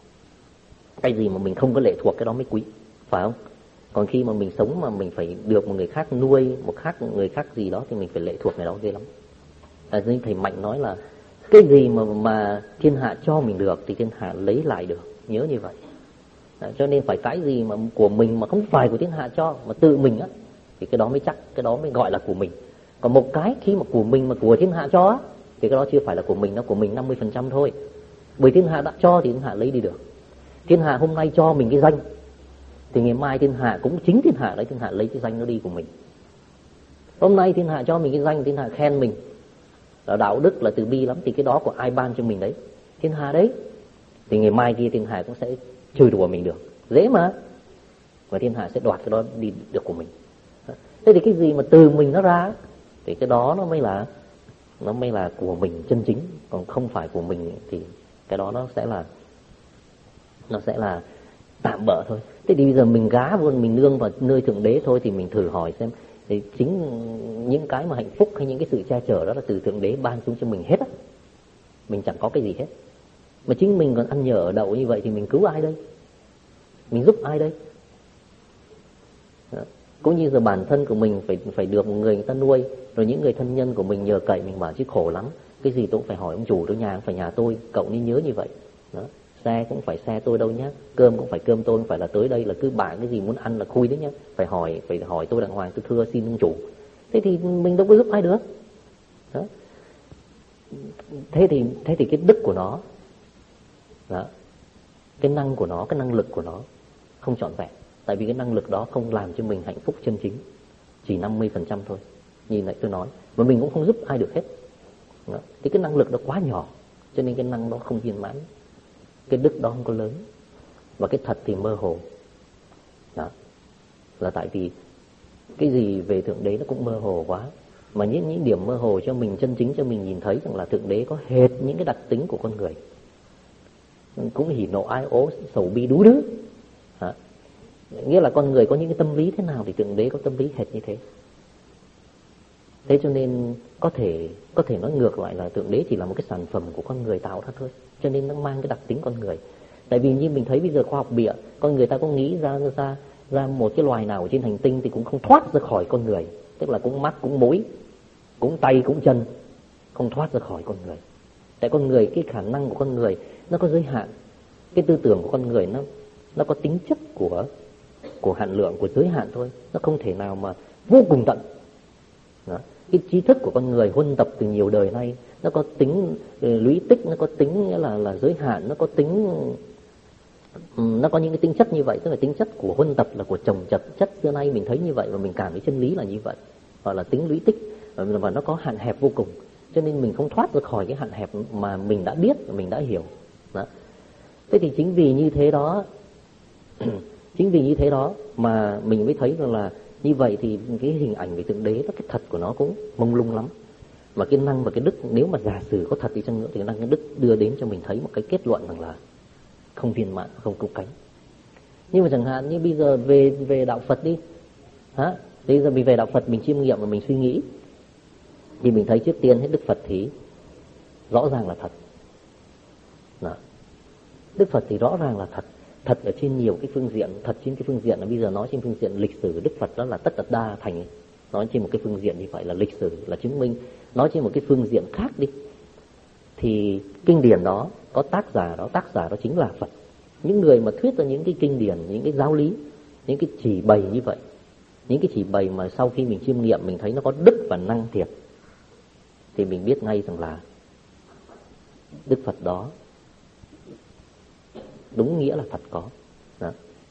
cái gì mà mình không có lệ thuộc, cái đó mới quý, phải không? Còn khi mà mình sống mà mình phải được một người khác nuôi, một khác người khác gì đó, thì mình phải lệ thuộc người đó ghê lắm. À, nên thầy Mạnh nói là cái gì mà mà thiên hạ cho mình được thì thiên hạ lấy lại được, nhớ như vậy. À, cho nên phải cái gì mà của mình mà không phải của thiên hạ cho, mà tự mình á, thì cái đó mới chắc, cái đó mới gọi là của mình. Còn một cái khi mà của mình mà của thiên hạ cho á, thì cái đó chưa phải là của mình, nó của mình năm mươi phần trăm thôi. Bởi thiên hạ đã cho thì thiên hạ lấy đi được. Thiên hạ hôm nay cho mình cái danh, thì ngày mai thiên hạ cũng chính thiên hạ đấy, thiên hạ lấy cái danh nó đi của mình. Hôm nay thiên hạ cho mình cái danh, thiên hạ khen mình là đạo đức, là từ bi lắm, thì cái đó của ai ban cho mình đấy? Thiên hạ đấy. Thì ngày mai kia thiên hạ cũng sẽ chửi đùa mình được, dễ mà. Và thiên hạ sẽ đoạt cái đó đi được của mình. Thế thì cái gì mà từ mình nó ra thì cái đó nó mới là nó mới là của mình chân chính. Còn không phải của mình thì cái đó nó sẽ là nó sẽ là tạm bợ thôi. Thế thì bây giờ mình gá vô, mình nương vào nơi thượng đế thôi, thì mình thử hỏi xem, thì chính những cái mà hạnh phúc hay những cái sự che chở đó là từ thượng đế ban xuống cho mình hết á. Mình chẳng có cái gì hết. Mà chính mình còn ăn nhờ ở đậu như vậy thì mình cứu ai đây? Mình giúp ai đây? Đó. Cũng như giờ bản thân của mình phải phải được một người người ta nuôi, rồi những người thân nhân của mình nhờ cậy mình bảo chứ khổ lắm, cái gì tôi cũng phải hỏi ông chủ, tôi nhà cũng phải nhà tôi, cậu nên nhớ như vậy. Đó. Xe cũng phải xe tôi đâu nhá, cơm cũng phải cơm tôi, không phải là tới đây là cứ bạn cái gì muốn ăn là khui đấy nhá, phải hỏi phải hỏi tôi đàng hoàng, tôi thưa xin ông chủ. Thế thì mình đâu có giúp ai được. Đó. Thế thì thế thì cái đức của nó, đó, cái năng của nó, cái năng lực của nó không trọn vẹn. Tại vì cái năng lực đó không làm cho mình hạnh phúc chân chính, chỉ năm mươi phần trăm thôi. Nhìn lại tôi nói, mà mình cũng không giúp ai được hết. Đó. Thì cái năng lực đó quá nhỏ, cho nên cái năng đó không viên mãn. Cái đức đó không có lớn. Và cái thật thì mơ hồ. Đó. Là tại vì cái gì về thượng đế nó cũng mơ hồ quá. Mà những, những điểm mơ hồ cho mình chân chính, cho mình nhìn thấy rằng là thượng đế có hệt những cái đặc tính của con người. Cũng hỉ nộ ái ố, sầu bi đú đứ. Đó. Nghĩa là con người có những cái tâm lý thế nào thì thượng đế có tâm lý hệt như thế. Thế cho nên có thể có thể nói ngược lại là thượng đế chỉ là một cái sản phẩm của con người tạo ra thôi. Cho nên nó mang cái đặc tính con người. Tại vì như mình thấy bây giờ khoa học bịa, con người ta có nghĩ ra ra ra một cái loài nào ở trên hành tinh thì cũng không thoát ra khỏi con người. Tức là cũng mắt, cũng mũi, cũng tay, cũng chân, không thoát ra khỏi con người. Tại con người, cái khả năng của con người nó có giới hạn. Cái tư tưởng của con người nó nó có tính chất của của hạn lượng, của giới hạn thôi. Nó không thể nào mà vô cùng tận. Đó. Cái trí thức của con người huân tập từ nhiều đời nay nó có tính lũy tích, nó có tính nghĩa là là giới hạn, nó có tính nó có những cái tính chất như vậy, tức là tính chất của huân tập, là của chồng chất chất xưa nay mình thấy như vậy và mình cảm thấy chân lý là như vậy, gọi là tính lũy tích, và nó có hạn hẹp vô cùng, cho nên mình không thoát ra khỏi cái hạn hẹp mà mình đã biết và mình đã hiểu. Đó. Thế thì chính vì như thế đó chính vì như thế đó mà mình mới thấy rằng là như vậy thì cái hình ảnh về Thượng Đế, cái thật của nó cũng mông lung lắm. Mà cái năng và cái đức, nếu mà giả sử có thật đi chăng nữa thì cái năng cái đức đưa đến cho mình thấy một cái kết luận rằng là không viên mãn, không cứu cánh. Nhưng mà chẳng hạn như bây giờ về về đạo Phật đi, hả? Bây giờ mình về đạo Phật, mình chiêm nghiệm và mình suy nghĩ thì mình thấy trước tiên hết Đức Phật thì rõ ràng là thật. Đó. Đức Phật thì rõ ràng là thật, thật ở trên nhiều cái phương diện, thật trên cái phương diện là bây giờ nói trên phương diện lịch sử Đức Phật đó là tất tật đa thành, nói trên một cái phương diện như vậy là lịch sử, là chứng minh. Nói trên một cái phương diện khác đi thì kinh điển đó có tác giả đó, tác giả đó chính là Phật. Những người mà thuyết ra những cái kinh điển, những cái giáo lý, những cái chỉ bày như vậy, những cái chỉ bày mà sau khi mình chiêm nghiệm mình thấy nó có đức và năng thiệt, thì mình biết ngay rằng là Đức Phật đó đúng nghĩa là thật có. Đó.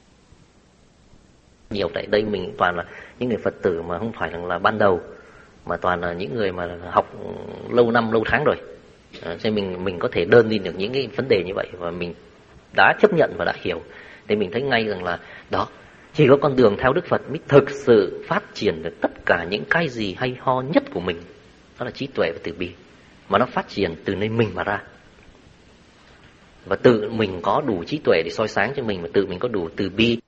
Nhiều tại đây mình toàn là những người Phật tử mà không phải là, là ban đầu, mà toàn là những người mà học lâu năm lâu tháng rồi, à, cho nên mình mình có thể đơn lên được những cái vấn đề như vậy và mình đã chấp nhận và đã hiểu, thì mình thấy ngay rằng là đó, chỉ có con đường theo Đức Phật mới thực sự phát triển được tất cả những cái gì hay ho nhất của mình, đó là trí tuệ và từ bi, mà nó phát triển từ nơi mình mà ra. Và tự mình có đủ trí tuệ để soi sáng cho mình, và tự mình có đủ từ bi